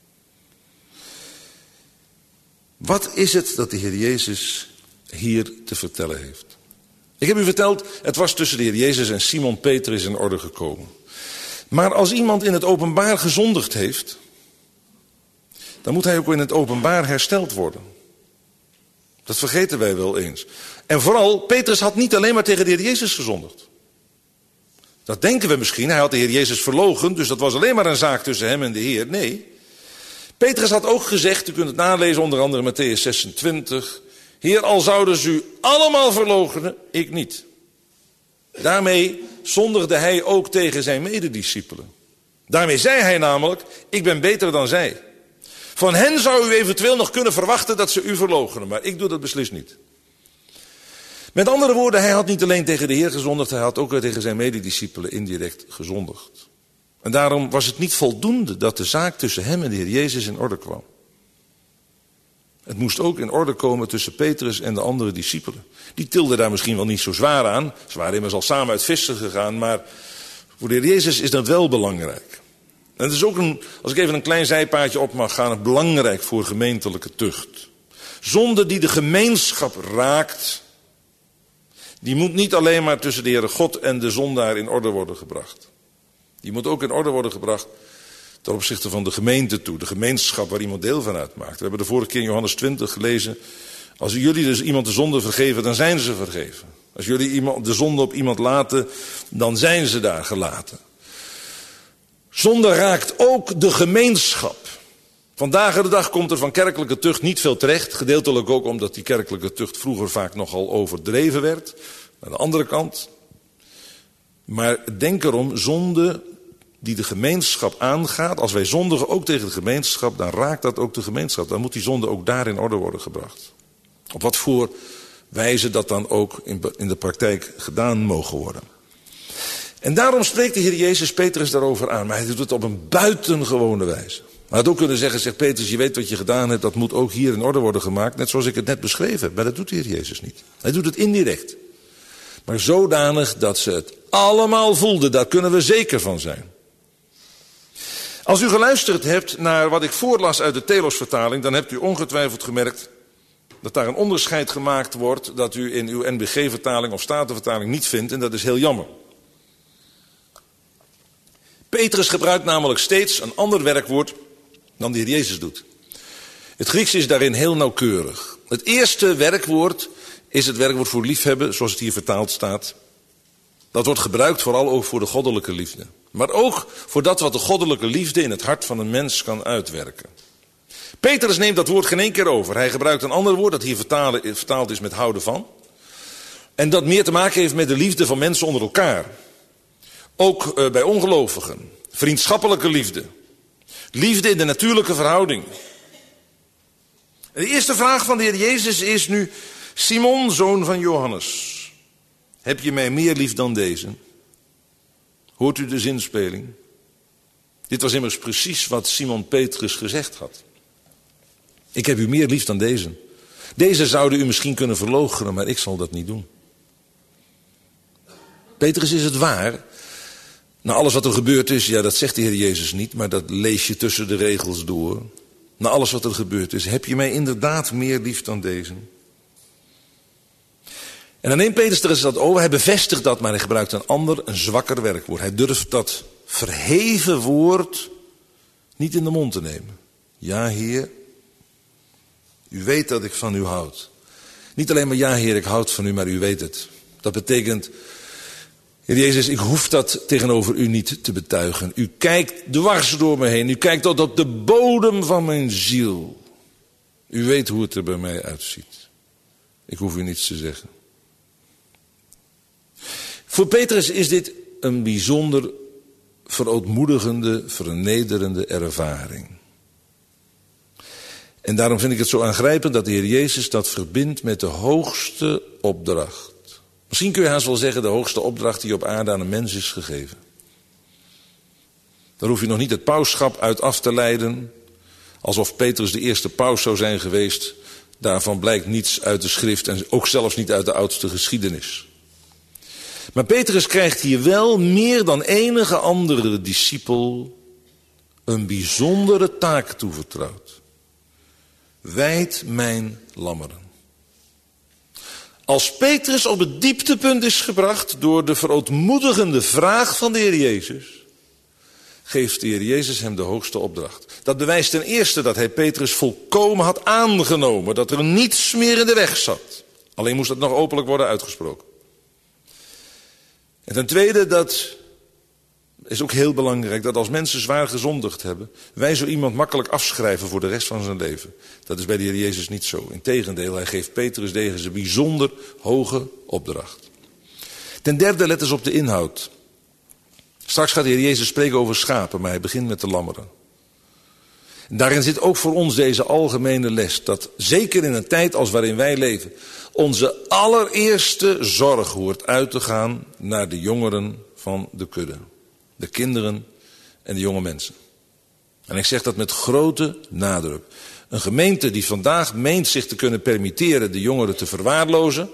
Wat is het dat de Heer Jezus hier te vertellen heeft? Ik heb u verteld, het was tussen de Heer Jezus en Simon Petrus in orde gekomen. Maar als iemand in het openbaar gezondigd heeft, dan moet hij ook in het openbaar hersteld worden. Dat vergeten wij wel eens. En vooral, Petrus had niet alleen maar tegen de Heer Jezus gezondigd. Dat denken we misschien, hij had de Heer Jezus verloochend, dus dat was alleen maar een zaak tussen hem en de Heer. Nee, Petrus had ook gezegd, u kunt het nalezen onder andere Mattheüs zesentwintig... Heer, al zouden ze u allemaal verloochenen, ik niet. Daarmee zondigde hij ook tegen zijn medediscipelen. Daarmee zei hij namelijk, ik ben beter dan zij. Van hen zou u eventueel nog kunnen verwachten dat ze u verloochenen, maar ik doe dat beslist niet. Met andere woorden, hij had niet alleen tegen de Heer gezondigd, hij had ook tegen zijn medediscipelen indirect gezondigd. En daarom was het niet voldoende dat de zaak tussen hem en de Heer Jezus in orde kwam. Het moest ook in orde komen tussen Petrus en de andere discipelen. Die tilden daar misschien wel niet zo zwaar aan. Ze waren immers al samen uit vissen gegaan, maar voor de Heer Jezus is dat wel belangrijk. En het is ook, een, als ik even een klein zijpaadje op mag gaan, belangrijk voor gemeentelijke tucht. Zonde die de gemeenschap raakt, die moet niet alleen maar tussen de Heere God en de zondaar in orde worden gebracht. Die moet ook in orde worden gebracht ten opzichte van de gemeente toe, de gemeenschap waar iemand deel van uitmaakt. We hebben de vorige keer in Johannes twintig gelezen, als jullie dus iemand de zonde vergeven, dan zijn ze vergeven. Als jullie iemand, de zonde op iemand laten, dan zijn ze daar gelaten. Zonde raakt ook de gemeenschap. Vandaag de dag komt er van kerkelijke tucht niet veel terecht. Gedeeltelijk ook omdat die kerkelijke tucht vroeger vaak nogal overdreven werd. Aan de andere kant. Maar denk erom, zonde die de gemeenschap aangaat. Als wij zondigen ook tegen de gemeenschap, dan raakt dat ook de gemeenschap. Dan moet die zonde ook daar in orde worden gebracht. Op wat voor wijze dat dan ook in de praktijk gedaan mogen worden. En daarom spreekt de Heer Jezus Petrus daarover aan. Maar hij doet het op een buitengewone wijze. Hij had ook kunnen zeggen, zegt Petrus, je weet wat je gedaan hebt, dat moet ook hier in orde worden gemaakt. Net zoals ik het net beschreven heb. Maar dat doet de Heer Jezus niet. Hij doet het indirect. Maar zodanig dat ze het allemaal voelden, daar kunnen we zeker van zijn. Als u geluisterd hebt naar wat ik voorlas uit de Telos-vertaling, dan hebt u ongetwijfeld gemerkt dat daar een onderscheid gemaakt wordt dat u in uw N B G-vertaling of Statenvertaling niet vindt, en dat is heel jammer. Petrus gebruikt namelijk steeds een ander werkwoord dan de Heer Jezus doet. Het Grieks is daarin heel nauwkeurig. Het eerste werkwoord is het werkwoord voor liefhebben, zoals het hier vertaald staat. Dat wordt gebruikt vooral ook voor de goddelijke liefde. Maar ook voor dat wat de goddelijke liefde in het hart van een mens kan uitwerken. Petrus neemt dat woord geen één keer over. Hij gebruikt een ander woord dat hier vertaald is met houden van. En dat meer te maken heeft met de liefde van mensen onder elkaar. Ook uh, bij ongelovigen. Vriendschappelijke liefde. Liefde in de natuurlijke verhouding. En de eerste vraag van de Heer Jezus is nu: Simon, zoon van Johannes, heb je mij meer lief dan deze? Hoort u de zinspeling? Dit was immers precies wat Simon Petrus gezegd had. Ik heb u meer lief dan deze. Deze zouden u misschien kunnen verloochenen, maar ik zal dat niet doen. Petrus, is het waar? Nou, alles wat er gebeurd is, ja, dat zegt de Heer Jezus niet, maar dat lees je tussen de regels door. Na alles wat er gebeurd is, heb je mij inderdaad meer lief dan deze? En dan neemt Petrus er eens dat over, hij bevestigt dat, maar hij gebruikt een ander, een zwakker werkwoord. Hij durft dat verheven woord niet in de mond te nemen. Ja, Heer, u weet dat ik van u houd. Niet alleen maar ja, Heer, ik houd van u, maar u weet het. Dat betekent, Heer Jezus, ik hoef dat tegenover u niet te betuigen. U kijkt dwars door me heen. U kijkt tot op de bodem van mijn ziel. U weet hoe het er bij mij uitziet. Ik hoef u niets te zeggen. Voor Petrus is dit een bijzonder verootmoedigende, vernederende ervaring. En daarom vind ik het zo aangrijpend dat de Heer Jezus dat verbindt met de hoogste opdracht. Misschien kun je haast wel zeggen de hoogste opdracht die op aarde aan een mens is gegeven. Daar hoef je nog niet het pausschap uit af te leiden, alsof Petrus de eerste paus zou zijn geweest. Daarvan blijkt niets uit de schrift en ook zelfs niet uit de oudste geschiedenis. Maar Petrus krijgt hier wel meer dan enige andere discipel een bijzondere taak toevertrouwd. Wijd mijn lammeren. Als Petrus op het dieptepunt is gebracht door de verootmoedigende vraag van de Heer Jezus, geeft de Heer Jezus hem de hoogste opdracht. Dat bewijst ten eerste dat hij Petrus volkomen had aangenomen, dat er niets meer in de weg zat. Alleen moest het nog openlijk worden uitgesproken. En ten tweede, dat is ook heel belangrijk, dat als mensen zwaar gezondigd hebben, wij zo iemand makkelijk afschrijven voor de rest van zijn leven. Dat is bij de Heer Jezus niet zo. Integendeel, hij geeft Petrus deze bijzonder hoge opdracht. Ten derde, let eens op de inhoud. Straks gaat de Heer Jezus spreken over schapen, maar hij begint met de lammeren. En daarin zit ook voor ons deze algemene les, dat zeker in een tijd als waarin wij leven, onze allereerste zorg hoort uit te gaan naar de jongeren van de kudde. De kinderen en de jonge mensen. En ik zeg dat met grote nadruk. Een gemeente die vandaag meent zich te kunnen permitteren de jongeren te verwaarlozen,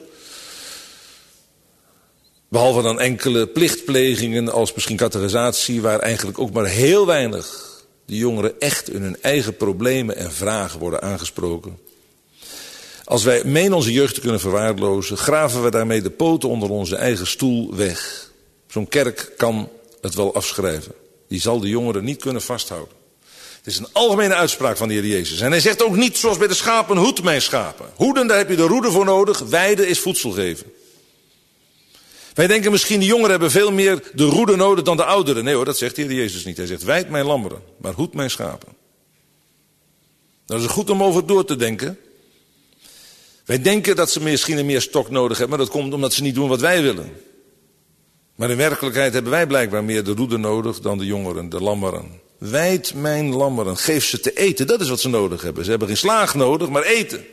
behalve dan enkele plichtplegingen als misschien catechisatie, waar eigenlijk ook maar heel weinig de jongeren echt in hun eigen problemen en vragen worden aangesproken. Als wij menen onze jeugd te kunnen verwaarlozen, graven we daarmee de poten onder onze eigen stoel weg. Zo'n kerk kan het wel afschrijven. Die zal de jongeren niet kunnen vasthouden. Het is een algemene uitspraak van de Heer Jezus. En hij zegt ook niet zoals bij de schapen, hoed mijn schapen. Hoeden, daar heb je de roede voor nodig. Weiden is voedsel geven. Wij denken misschien de jongeren hebben veel meer de roede nodig dan de ouderen. Nee hoor, dat zegt de Heer Jezus niet. Hij zegt wijd mijn lammeren, maar hoed mijn schapen. Dat is goed om over door te denken. Wij denken dat ze misschien een meer stok nodig hebben, maar dat komt omdat ze niet doen wat wij willen. Maar in werkelijkheid hebben wij blijkbaar meer de roede nodig dan de jongeren, de lammeren. Wijd mijn lammeren, geef ze te eten, dat is wat ze nodig hebben. Ze hebben geen slaag nodig, maar eten.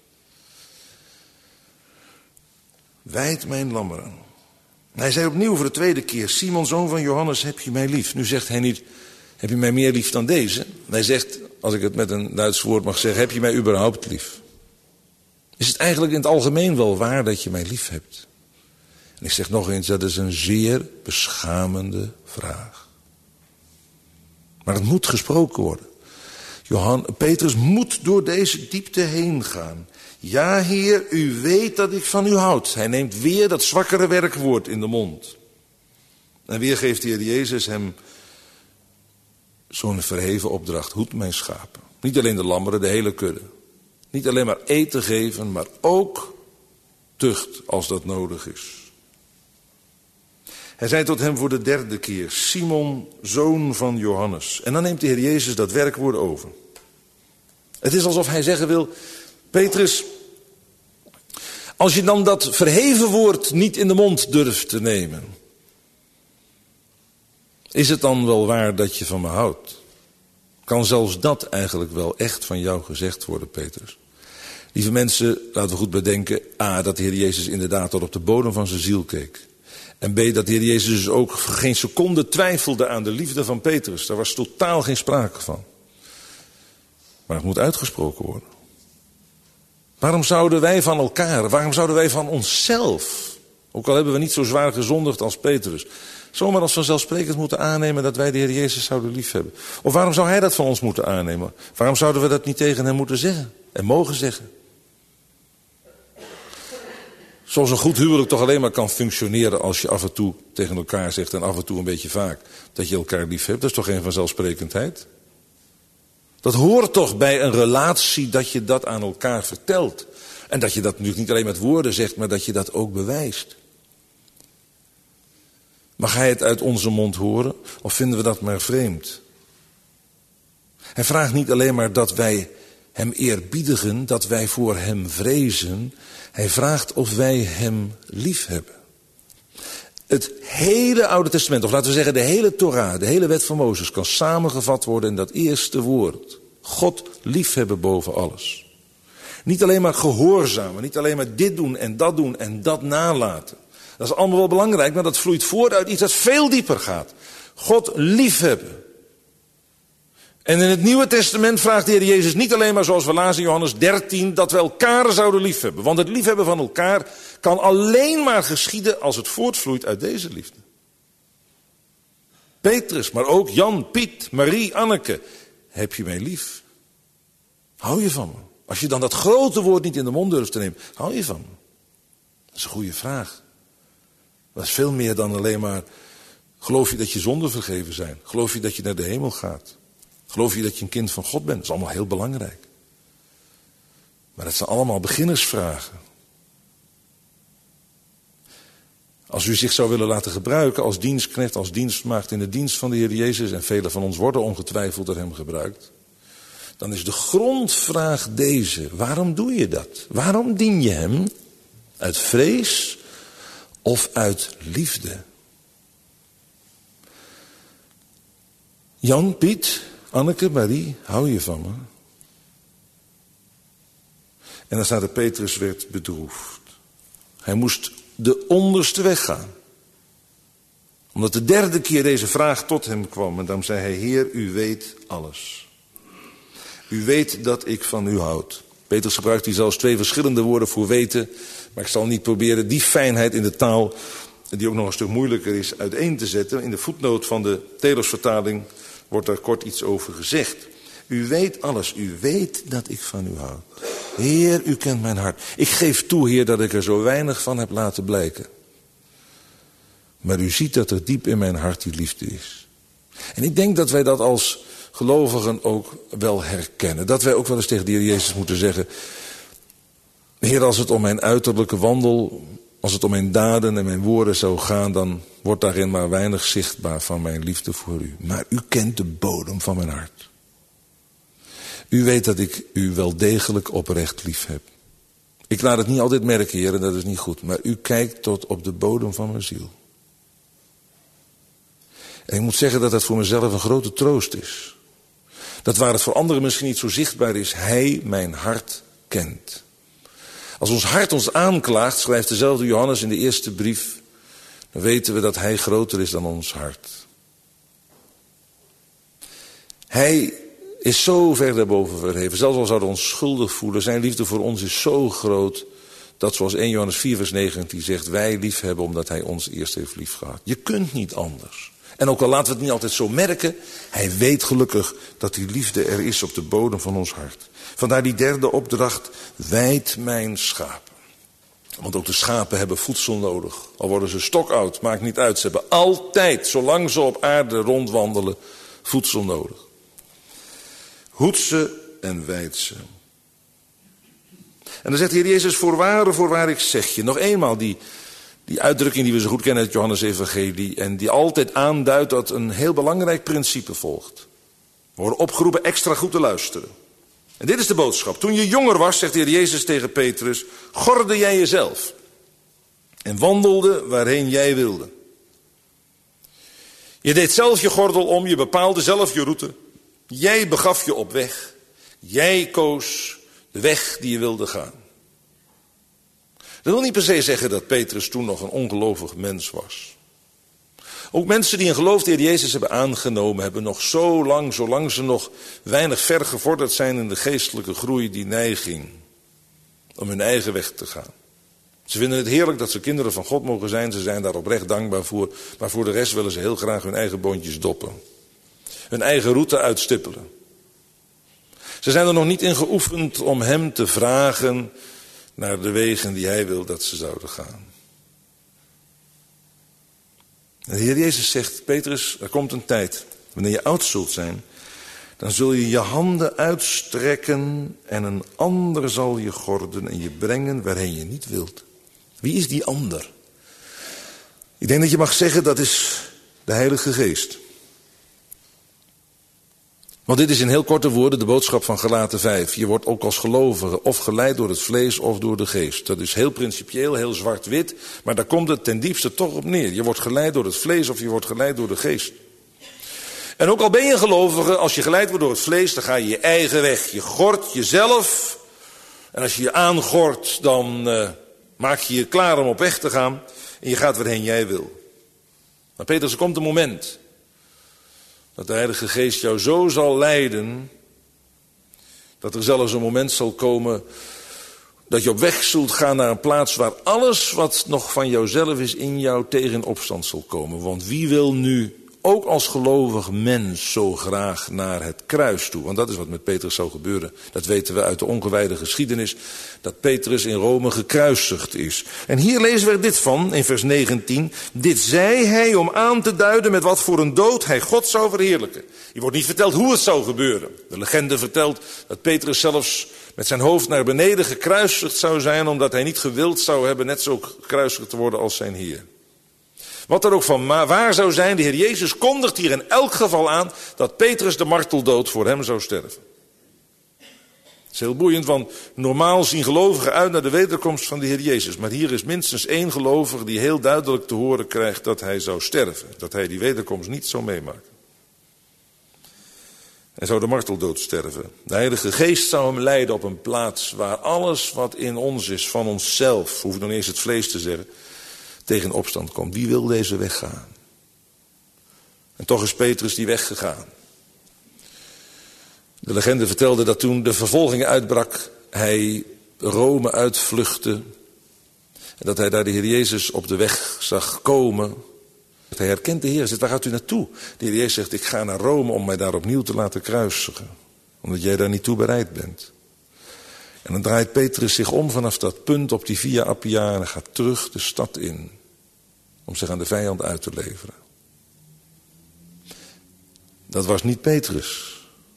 Wijd mijn lammeren. Hij zei opnieuw voor de tweede keer, Simon, zoon van Johannes, heb je mij lief? Nu zegt hij niet, heb je mij meer lief dan deze? Hij zegt, als ik het met een Duits woord mag zeggen, heb je mij überhaupt lief? Is het eigenlijk in het algemeen wel waar dat je mij lief hebt? En ik zeg nog eens, dat is een zeer beschamende vraag. Maar het moet gesproken worden. Johan, Petrus moet door deze diepte heen gaan. Ja, Heer, u weet dat ik van u houd. Hij neemt weer dat zwakkere werkwoord in de mond. En weer geeft de Heer Jezus hem zo'n verheven opdracht. Hoed mijn schapen. Niet alleen de lammeren, de hele kudde. Niet alleen maar eten geven, maar ook tucht als dat nodig is. Hij zei tot hem voor de derde keer, Simon, zoon van Johannes. En dan neemt de Heer Jezus dat werkwoord over. Het is alsof hij zeggen wil, Petrus, als je dan dat verheven woord niet in de mond durft te nemen, is het dan wel waar dat je van me houdt? Kan zelfs dat eigenlijk wel echt van jou gezegd worden, Petrus? Lieve mensen, laten we goed bedenken, A, dat de Heer Jezus inderdaad tot op de bodem van zijn ziel keek. En B, dat de Heer Jezus dus ook geen seconde twijfelde aan de liefde van Petrus. Daar was totaal geen sprake van. Maar het moet uitgesproken worden. Waarom zouden wij van elkaar, waarom zouden wij van onszelf, ook al hebben we niet zo zwaar gezondigd als Petrus, zomaar als vanzelfsprekend moeten aannemen dat wij de Heer Jezus zouden liefhebben? Of waarom zou hij dat van ons moeten aannemen? Waarom zouden we dat niet tegen hem moeten zeggen en mogen zeggen? Zoals een goed huwelijk toch alleen maar kan functioneren als je af en toe tegen elkaar zegt en af en toe een beetje vaak dat je elkaar lief hebt. Dat is toch geen vanzelfsprekendheid? Dat hoort toch bij een relatie dat je dat aan elkaar vertelt. En dat je dat natuurlijk niet alleen met woorden zegt, maar dat je dat ook bewijst. Mag hij het uit onze mond horen of vinden we dat maar vreemd? Hij vraagt niet alleen maar dat wij hem eerbiedigen, dat wij voor hem vrezen. Hij vraagt of wij hem lief hebben. Het hele Oude Testament, of laten we zeggen de hele Torah, de hele wet van Mozes, kan samengevat worden in dat eerste woord. God liefhebben boven alles. Niet alleen maar gehoorzamen, niet alleen maar dit doen en dat doen en dat nalaten. Dat is allemaal wel belangrijk, maar dat vloeit voort uit iets dat veel dieper gaat. God liefhebben. En in het Nieuwe Testament vraagt de Heer Jezus niet alleen maar zoals we lazen in Johannes dertien, dat we elkaar zouden liefhebben. Want het liefhebben van elkaar kan alleen maar geschieden als het voortvloeit uit deze liefde. Petrus, maar ook Jan, Piet, Marie, Anneke. Heb je mij lief? Hou je van me? Als je dan dat grote woord niet in de mond durft te nemen, hou je van me? Dat is een goede vraag. Dat is veel meer dan alleen maar, geloof je dat je zonden vergeven zijn? Geloof je dat je naar de hemel gaat? Geloof je dat je een kind van God bent? Dat is allemaal heel belangrijk. Maar dat zijn allemaal beginnersvragen. Als u zich zou willen laten gebruiken als dienstknecht, als dienstmaagd in de dienst van de Heer Jezus, en velen van ons worden ongetwijfeld door hem gebruikt, dan is de grondvraag deze: waarom doe je dat? Waarom dien je hem? Uit vrees of uit liefde? Jan, Piet, Anneke, Marie, hou je van me? En dan staat er, Petrus werd bedroefd. Hij moest de onderste weg gaan. Omdat de derde keer deze vraag tot hem kwam. En dan zei hij, Heer, u weet alles. U weet dat ik van u houd. Petrus gebruikt hier zelfs twee verschillende woorden voor weten. Maar ik zal niet proberen die fijnheid in de taal, die ook nog een stuk moeilijker is, uiteen te zetten. In de voetnoot van de Telos-vertaling wordt daar kort iets over gezegd. U weet alles. U weet dat ik van u houd. Heer, u kent mijn hart. Ik geef toe, Heer, dat ik er zo weinig van heb laten blijken. Maar u ziet dat er diep in mijn hart die liefde is. En ik denk dat wij dat als gelovigen ook wel herkennen. Dat wij ook wel eens tegen de Heer Jezus moeten zeggen, Heer, als het om mijn uiterlijke wandel, als het om mijn daden en mijn woorden zou gaan, dan wordt daarin maar weinig zichtbaar van mijn liefde voor u. Maar u kent de bodem van mijn hart. U weet dat ik u wel degelijk oprecht lief heb. Ik laat het niet altijd merken, Heer, en dat is niet goed. Maar u kijkt tot op de bodem van mijn ziel. En ik moet zeggen dat dat voor mezelf een grote troost is. Dat waar het voor anderen misschien niet zo zichtbaar is, hij mijn hart kent. Als ons hart ons aanklaagt, schrijft dezelfde Johannes in de eerste brief, dan weten we dat hij groter is dan ons hart. Hij is zo ver daarboven verheven. Zelfs al zouden we ons schuldig voelen, zijn liefde voor ons is zo groot, dat zoals eerste Johannes vier vers negentien zegt, wij lief hebben omdat hij ons eerst heeft lief gehad. Je kunt niet anders. En ook al laten we het niet altijd zo merken, hij weet gelukkig dat die liefde er is op de bodem van ons hart. Vandaar die derde opdracht, wijd mijn schapen. Want ook de schapen hebben voedsel nodig. Al worden ze stokoud, maakt niet uit. Ze hebben altijd, zolang ze op aarde rondwandelen, voedsel nodig. Hoed ze en wijd ze. En dan zegt de Heer Jezus, voorwaar, voorwaar ik zeg je. Nog eenmaal die, die uitdrukking die we zo goed kennen uit Johannes Evangelie. En die altijd aanduidt dat een heel belangrijk principe volgt. We worden opgeroepen extra goed te luisteren. En dit is de boodschap. Toen je jonger was, zegt de Heer Jezus tegen Petrus, gordde jij jezelf. En wandelde waarheen jij wilde. Je deed zelf je gordel om, je bepaalde zelf je route. Jij begaf je op weg. Jij koos de weg die je wilde gaan. Dat wil niet per se zeggen dat Petrus toen nog een ongelovig mens was. Ook mensen die een geloof de Heer Jezus hebben aangenomen, hebben nog zo lang, zolang ze nog weinig ver gevorderd zijn in de geestelijke groei, die neiging om hun eigen weg te gaan. Ze vinden het heerlijk dat ze kinderen van God mogen zijn, ze zijn daar oprecht dankbaar voor, maar voor de rest willen ze heel graag hun eigen boontjes doppen. Hun eigen route uitstippelen. Ze zijn er nog niet in geoefend om hem te vragen naar de wegen die hij wil dat ze zouden gaan. En de Heer Jezus zegt, Petrus, er komt een tijd, wanneer je oud zult zijn, dan zul je je handen uitstrekken en een ander zal je gorden en je brengen waarheen je niet wilt. Wie is die ander? Ik denk dat je mag zeggen, dat is de Heilige Geest. Want dit is in heel korte woorden de boodschap van Galaten vijf. Je wordt ook als gelovige of geleid door het vlees of door de geest. Dat is heel principieel, heel zwart-wit, maar daar komt het ten diepste toch op neer. Je wordt geleid door het vlees of je wordt geleid door de geest. En ook al ben je een gelovige, als je geleid wordt door het vlees, dan ga je je eigen weg. Je gort jezelf. En als je je aangort, dan uh, maak je je klaar om op weg te gaan. En je gaat waarheen jij wil. Maar Petrus, er komt een moment dat de Heilige Geest jou zo zal leiden, dat er zelfs een moment zal komen dat je op weg zult gaan naar een plaats waar alles wat nog van jouzelf is in jou tegen in opstand zal komen. Want wie wil nu ook als gelovig mens zo graag naar het kruis toe? Want dat is wat met Petrus zou gebeuren. Dat weten we uit de ongewijde geschiedenis, dat Petrus in Rome gekruisigd is. En hier lezen we dit van, in vers negentien. Dit zei hij om aan te duiden met wat voor een dood hij God zou verheerlijken. Hier wordt niet verteld hoe het zou gebeuren. De legende vertelt dat Petrus zelfs met zijn hoofd naar beneden gekruisigd zou zijn, omdat hij niet gewild zou hebben net zo gekruisigd te worden als zijn Heer. Wat er ook van waar zou zijn, de Heer Jezus kondigt hier in elk geval aan dat Petrus de marteldood voor hem zou sterven. Het is heel boeiend, want normaal zien gelovigen uit naar de wederkomst van de Heer Jezus. Maar hier is minstens één gelovige die heel duidelijk te horen krijgt dat hij zou sterven. Dat hij die wederkomst niet zou meemaken. Hij zou de marteldood sterven. De Heilige Geest zou hem leiden op een plaats waar alles wat in ons is, van onszelf, hoef ik nog niet eens het vlees te zeggen, tegen opstand komt. Wie wil deze weg gaan? En toch is Petrus die weg gegaan. De legende vertelde dat toen de vervolging uitbrak, hij Rome uitvluchtte. En dat hij daar de Heer Jezus op de weg zag komen. Dat hij herkent de Heer en zegt, waar gaat u naartoe? De Heer Jezus zegt, ik ga naar Rome om mij daar opnieuw te laten kruisigen. Omdat jij daar niet toe bereid bent. En dan draait Petrus zich om vanaf dat punt op die Via Appia en gaat terug de stad in. Om zich aan de vijand uit te leveren. Dat was niet Petrus.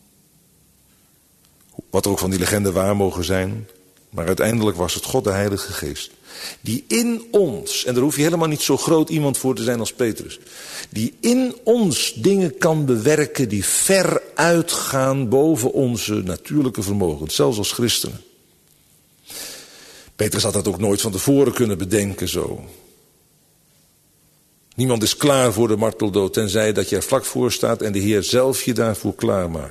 Wat er ook van die legende waar mogen zijn. Maar uiteindelijk was het God de Heilige Geest. Die in ons, en daar hoef je helemaal niet zo groot iemand voor te zijn als Petrus. Die in ons dingen kan bewerken die ver uitgaan boven onze natuurlijke vermogens. Zelfs als christenen. Petrus had dat ook nooit van tevoren kunnen bedenken zo. Niemand is klaar voor de marteldood, tenzij dat je er vlak voor staat en de Heer zelf je daarvoor klaarmaakt.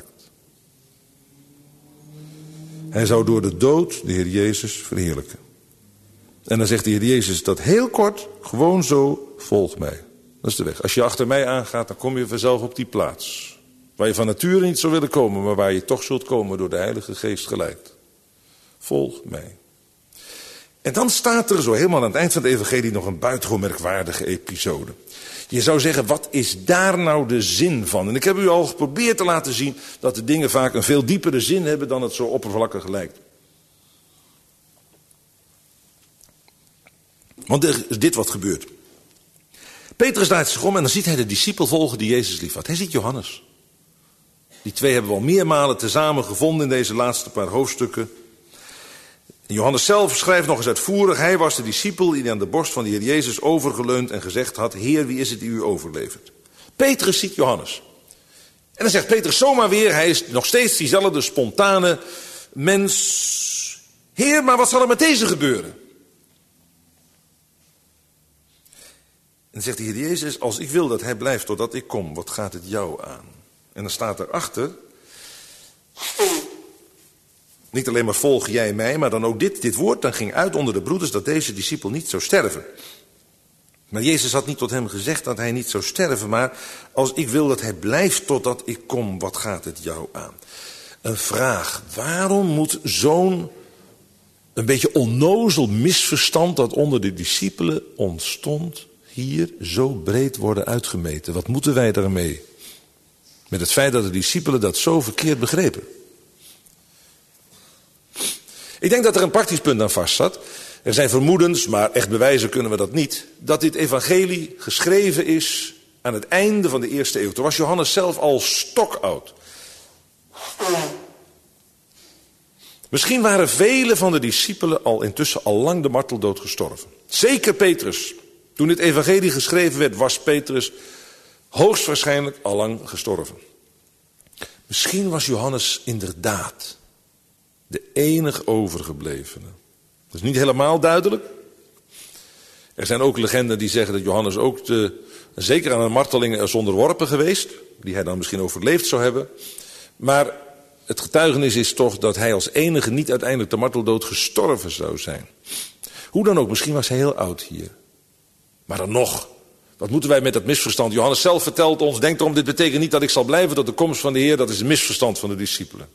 Hij zou door de dood de Heer Jezus verheerlijken. En dan zegt de Heer Jezus dat heel kort, gewoon zo, volg mij. Dat is de weg. Als je achter mij aangaat, dan kom je vanzelf op die plaats. Waar je van nature niet zou willen komen, maar waar je toch zult komen door de Heilige Geest geleid. Volg mij. En dan staat er zo helemaal aan het eind van het evangelie nog een buitengewoon merkwaardige episode. Je zou zeggen, wat is daar nou de zin van? En ik heb u al geprobeerd te laten zien dat de dingen vaak een veel diepere zin hebben dan het zo oppervlakkig lijkt. Want er is dit wat gebeurt. Petrus draait zich om en dan ziet hij de discipel volgen die Jezus lief had. Hij ziet Johannes. Die twee hebben we al meermalen tezamen gevonden in deze laatste paar hoofdstukken. En Johannes zelf schrijft nog eens uitvoerig. Hij was de discipel die aan de borst van de Heer Jezus overgeleund en gezegd had: Heer, wie is het die u overlevert? Petrus ziet Johannes. En dan zegt Petrus zomaar weer, hij is nog steeds diezelfde spontane mens. Heer, maar wat zal er met deze gebeuren? En dan zegt de Heer Jezus, als ik wil dat hij blijft totdat ik kom, wat gaat het jou aan? En dan staat erachter, niet alleen maar volg jij mij, maar dan ook dit, dit woord, dan ging uit onder de broeders dat deze discipel niet zou sterven. Maar Jezus had niet tot hem gezegd dat hij niet zou sterven, maar als ik wil dat hij blijft totdat ik kom, wat gaat het jou aan? Een vraag, waarom moet zo'n een beetje onnozel misverstand dat onder de discipelen ontstond, hier zo breed worden uitgemeten? Wat moeten wij daarmee? Met het feit dat de discipelen dat zo verkeerd begrepen. Ik denk dat er een praktisch punt aan vast zat. Er zijn vermoedens, maar echt bewijzen kunnen we dat niet, dat dit evangelie geschreven is aan het einde van de eerste eeuw. Toen was Johannes zelf al stokoud. Misschien waren vele van de discipelen al intussen al lang de marteldood gestorven. Zeker Petrus. Toen dit evangelie geschreven werd, was Petrus hoogstwaarschijnlijk al lang gestorven. Misschien was Johannes inderdaad de enige overgeblevene. Dat is niet helemaal duidelijk. Er zijn ook legenden die zeggen dat Johannes ook de, zeker aan een marteling is onderworpen geweest, die hij dan misschien overleefd zou hebben. Maar het getuigenis is toch dat hij als enige niet uiteindelijk de marteldood gestorven zou zijn. Hoe dan ook, misschien was hij heel oud hier. Maar dan nog, wat moeten wij met dat misverstand? Johannes zelf vertelt ons, denk erom, dit betekent niet dat ik zal blijven tot de komst van de Heer. Dat is een misverstand van de discipelen.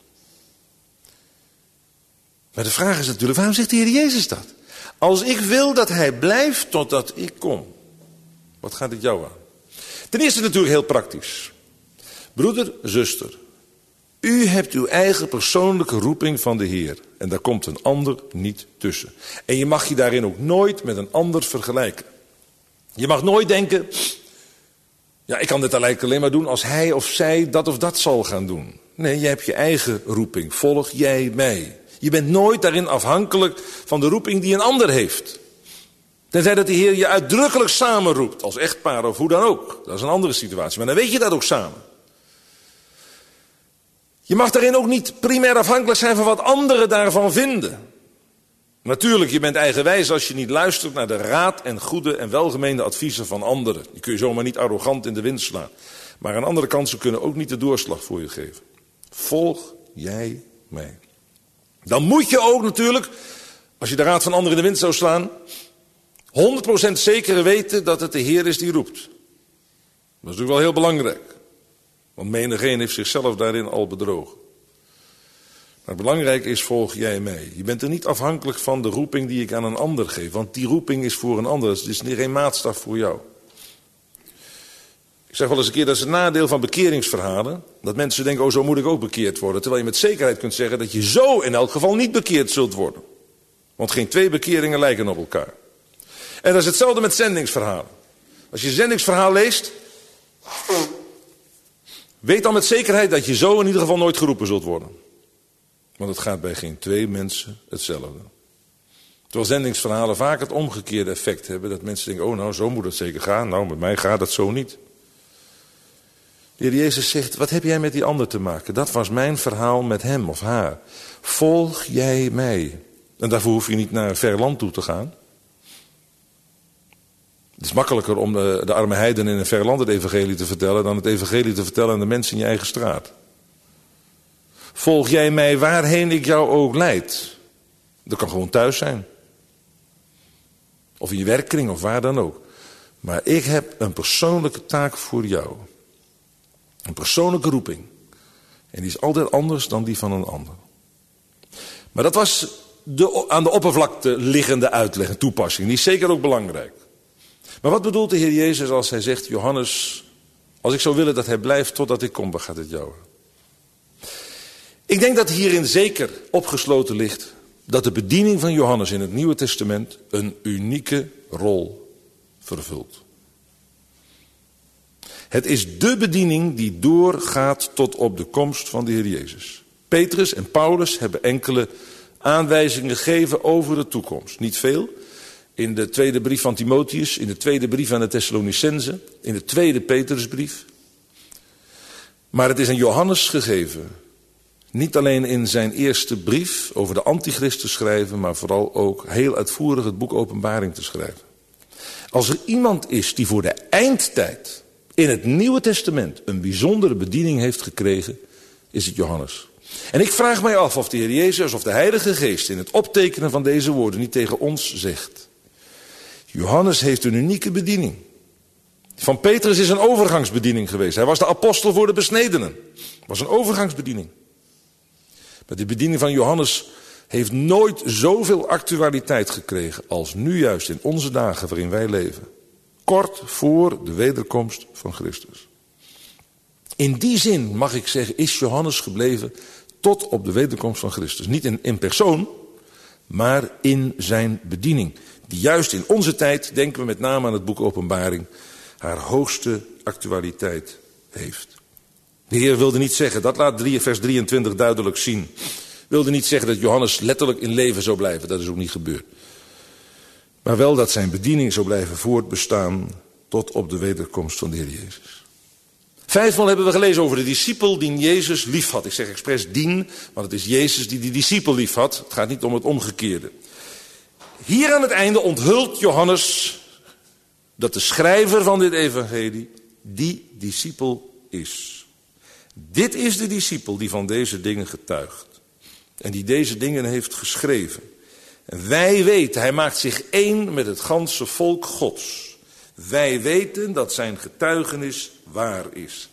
Maar de vraag is natuurlijk, waarom zegt de Heer Jezus dat? Als ik wil dat hij blijft totdat ik kom. Wat gaat het jou aan? Ten eerste natuurlijk heel praktisch. Broeder, zuster. U hebt uw eigen persoonlijke roeping van de Heer. En daar komt een ander niet tussen. En je mag je daarin ook nooit met een ander vergelijken. Je mag nooit denken, ja, ik kan dit alleen maar doen als hij of zij dat of dat zal gaan doen. Nee, je hebt je eigen roeping. Volg jij mij. Je bent nooit daarin afhankelijk van de roeping die een ander heeft. Tenzij dat de Heer je uitdrukkelijk samenroept, als echtpaar of hoe dan ook. Dat is een andere situatie, maar dan weet je dat ook samen. Je mag daarin ook niet primair afhankelijk zijn van wat anderen daarvan vinden. Natuurlijk, je bent eigenwijs als je niet luistert naar de raad en goede en welgemeende adviezen van anderen. Die kun je zomaar niet arrogant in de wind slaan. Maar aan andere kant, ze kunnen ook niet de doorslag voor je geven. Volg jij mij. Dan moet je ook natuurlijk, als je de raad van anderen in de wind zou slaan, honderd procent zeker weten dat het de Heer is die roept. Dat is natuurlijk wel heel belangrijk. Want menigeen heeft zichzelf daarin al bedrogen. Maar belangrijk is, volg jij mij. Je bent er niet afhankelijk van de roeping die ik aan een ander geef. Want die roeping is voor een ander. Het is geen maatstaf voor jou. Ik zeg wel eens een keer, dat is het nadeel van bekeringsverhalen. Dat mensen denken, oh zo moet ik ook bekeerd worden. Terwijl je met zekerheid kunt zeggen dat je zo in elk geval niet bekeerd zult worden. Want geen twee bekeringen lijken op elkaar. En dat is hetzelfde met zendingsverhalen. Als je een zendingsverhaal leest, weet dan met zekerheid dat je zo in ieder geval nooit geroepen zult worden. Want het gaat bij geen twee mensen hetzelfde. Terwijl zendingsverhalen vaak het omgekeerde effect hebben. Dat mensen denken, oh nou zo moet het zeker gaan. Nou met mij gaat het zo niet. De Heer Jezus zegt, wat heb jij met die ander te maken? Dat was mijn verhaal met hem of haar. Volg jij mij. En daarvoor hoef je niet naar een ver land toe te gaan. Het is makkelijker om de, de arme heiden in een ver land het evangelie te vertellen dan het evangelie te vertellen aan de mensen in je eigen straat. Volg jij mij waarheen ik jou ook leid. Dat kan gewoon thuis zijn. Of in je werkkring of waar dan ook. Maar ik heb een persoonlijke taak voor jou. Een persoonlijke roeping. En die is altijd anders dan die van een ander. Maar dat was de aan de oppervlakte liggende uitleg en toepassing. Die is zeker ook belangrijk. Maar wat bedoelt de Heer Jezus als hij zegt, Johannes, als ik zou willen dat hij blijft totdat ik kom, waar gaat het jou aan? Ik denk dat hierin zeker opgesloten ligt dat de bediening van Johannes in het Nieuwe Testament een unieke rol vervult. Het is de bediening die doorgaat tot op de komst van de Heer Jezus. Petrus en Paulus hebben enkele aanwijzingen gegeven over de toekomst. Niet veel. In de tweede brief van Timotheus, in de tweede brief aan de Thessalonicenzen, in de tweede Petrusbrief. Maar het is aan Johannes gegeven, niet alleen in zijn eerste brief over de antichrist te schrijven, maar vooral ook heel uitvoerig het boek Openbaring te schrijven. Als er iemand is die voor de eindtijd in het Nieuwe Testament een bijzondere bediening heeft gekregen, is het Johannes. En ik vraag mij af of de Heer Jezus of de Heilige Geest in het optekenen van deze woorden niet tegen ons zegt. Johannes heeft een unieke bediening. Van Petrus is een overgangsbediening geweest. Hij was de apostel voor de besnedenen. Het was een overgangsbediening. Maar de bediening van Johannes heeft nooit zoveel actualiteit gekregen als nu juist in onze dagen waarin wij leven. Kort voor de wederkomst van Christus. In die zin mag ik zeggen, is Johannes gebleven tot op de wederkomst van Christus. Niet in, in persoon, maar in zijn bediening. Die juist in onze tijd, denken we met name aan het boek Openbaring, haar hoogste actualiteit heeft. De Heer wilde niet zeggen, dat laat vers drieëntwintig duidelijk zien. Wilde niet zeggen dat Johannes letterlijk in leven zou blijven, dat is ook niet gebeurd. Maar wel dat zijn bediening zou blijven voortbestaan tot op de wederkomst van de Heer Jezus. Vijfmaal hebben we gelezen over de discipel die Jezus lief had. Ik zeg expres dien, want het is Jezus die die discipel lief had. Het gaat niet om het omgekeerde. Hier aan het einde onthult Johannes dat de schrijver van dit evangelie die discipel is. Dit is de discipel die van deze dingen getuigt. En die deze dingen heeft geschreven. En wij weten, hij maakt zich één met het ganse volk Gods. Wij weten dat zijn getuigenis waar is.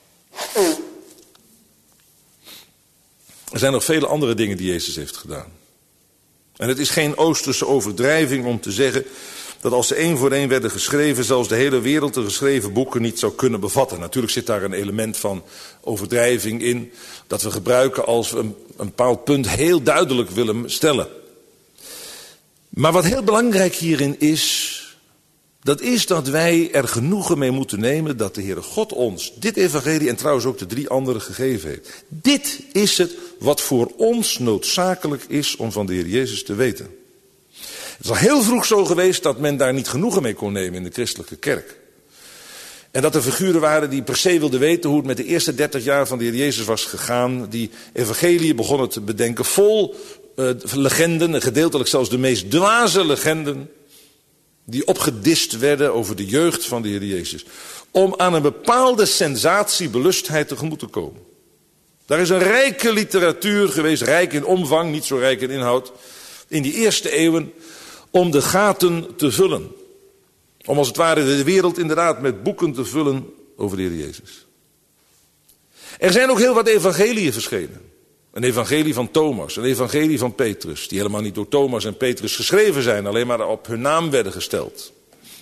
Er zijn nog vele andere dingen die Jezus heeft gedaan. En het is geen Oosterse overdrijving om te zeggen dat als ze één voor één werden geschreven, zelfs de hele wereld de geschreven boeken niet zou kunnen bevatten. Natuurlijk zit daar een element van overdrijving in, dat we gebruiken als we een, een bepaald punt heel duidelijk willen stellen. Maar wat heel belangrijk hierin is, dat is dat wij er genoegen mee moeten nemen dat de Heere God ons dit evangelie en trouwens ook de drie andere gegeven heeft. Dit is het wat voor ons noodzakelijk is om van de Heer Jezus te weten. Het is al heel vroeg zo geweest dat men daar niet genoegen mee kon nemen in de christelijke kerk. En dat er figuren waren die per se wilden weten hoe het met de eerste dertig jaar van de Heer Jezus was gegaan. Die evangelie begonnen te bedenken vol uh, legenden, en gedeeltelijk zelfs de meest dwaze legenden. Die opgedist werden over de jeugd van de Heer Jezus. Om aan een bepaalde sensatiebelustheid tegemoet te komen. Daar is een rijke literatuur geweest, rijk in omvang, niet zo rijk in inhoud. In die eerste eeuwen, om de gaten te vullen. Om als het ware de wereld inderdaad met boeken te vullen over de Heer Jezus. Er zijn ook heel wat evangeliën verschenen. Een evangelie van Thomas, een evangelie van Petrus, die helemaal niet door Thomas en Petrus geschreven zijn, alleen maar op hun naam werden gesteld.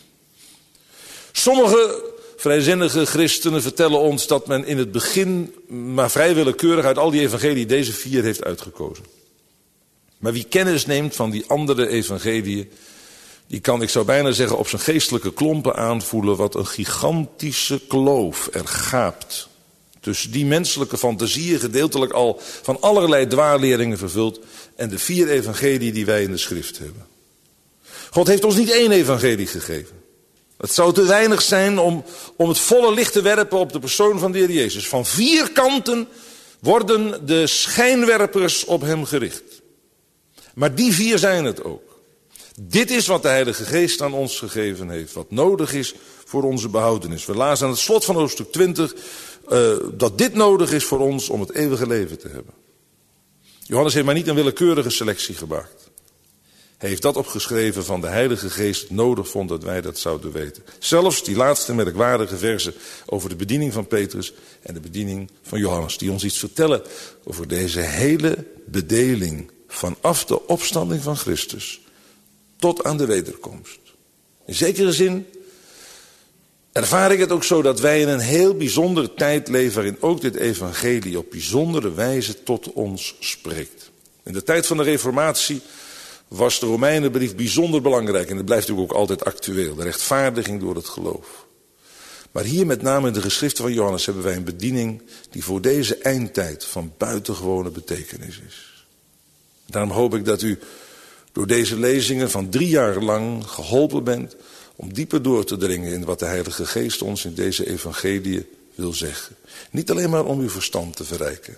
Sommige vrijzinnige christenen vertellen ons dat men in het begin maar vrij willekeurig uit al die evangelieën deze vier heeft uitgekozen. Maar wie kennis neemt van die andere evangeliën, die kan, ik zou bijna zeggen, op zijn geestelijke klompen aanvoelen wat een gigantische kloof er gaapt. Tussen die menselijke fantasieën, gedeeltelijk al van allerlei dwaalleringen vervuld, en de vier evangelieën die wij in de schrift hebben. God heeft ons niet één evangelie gegeven. Het zou te weinig zijn om, om het volle licht te werpen op de persoon van de Heer Jezus. Van vier kanten worden de schijnwerpers op hem gericht. Maar die vier zijn het ook. Dit is wat de Heilige Geest aan ons gegeven heeft, wat nodig is voor onze behoudenis. We lazen aan het slot van hoofdstuk twintig uh, dat dit nodig is voor ons om het eeuwige leven te hebben. Johannes heeft maar niet een willekeurige selectie gemaakt. Hij heeft dat opgeschreven van de Heilige Geest nodig vond dat wij dat zouden weten. Zelfs die laatste merkwaardige verzen over de bediening van Petrus en de bediening van Johannes. Die ons iets vertellen over deze hele bedeling vanaf de opstanding van Christus tot aan de wederkomst. In zekere zin ervaar ik het ook zo dat wij in een heel bijzondere tijd leven waarin ook dit evangelie op bijzondere wijze tot ons spreekt. In de tijd van de Reformatie was de Romeinenbrief bijzonder belangrijk en dat blijft natuurlijk ook altijd actueel. De rechtvaardiging door het geloof. Maar hier met name in de geschriften van Johannes hebben wij een bediening die voor deze eindtijd van buitengewone betekenis is. Daarom hoop ik dat u door deze lezingen van drie jaar lang geholpen bent om dieper door te dringen in wat de Heilige Geest ons in deze evangelie wil zeggen. Niet alleen maar om uw verstand te verrijken,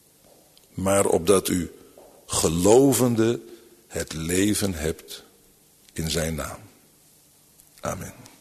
maar opdat u gelovende het leven hebt in zijn naam. Amen.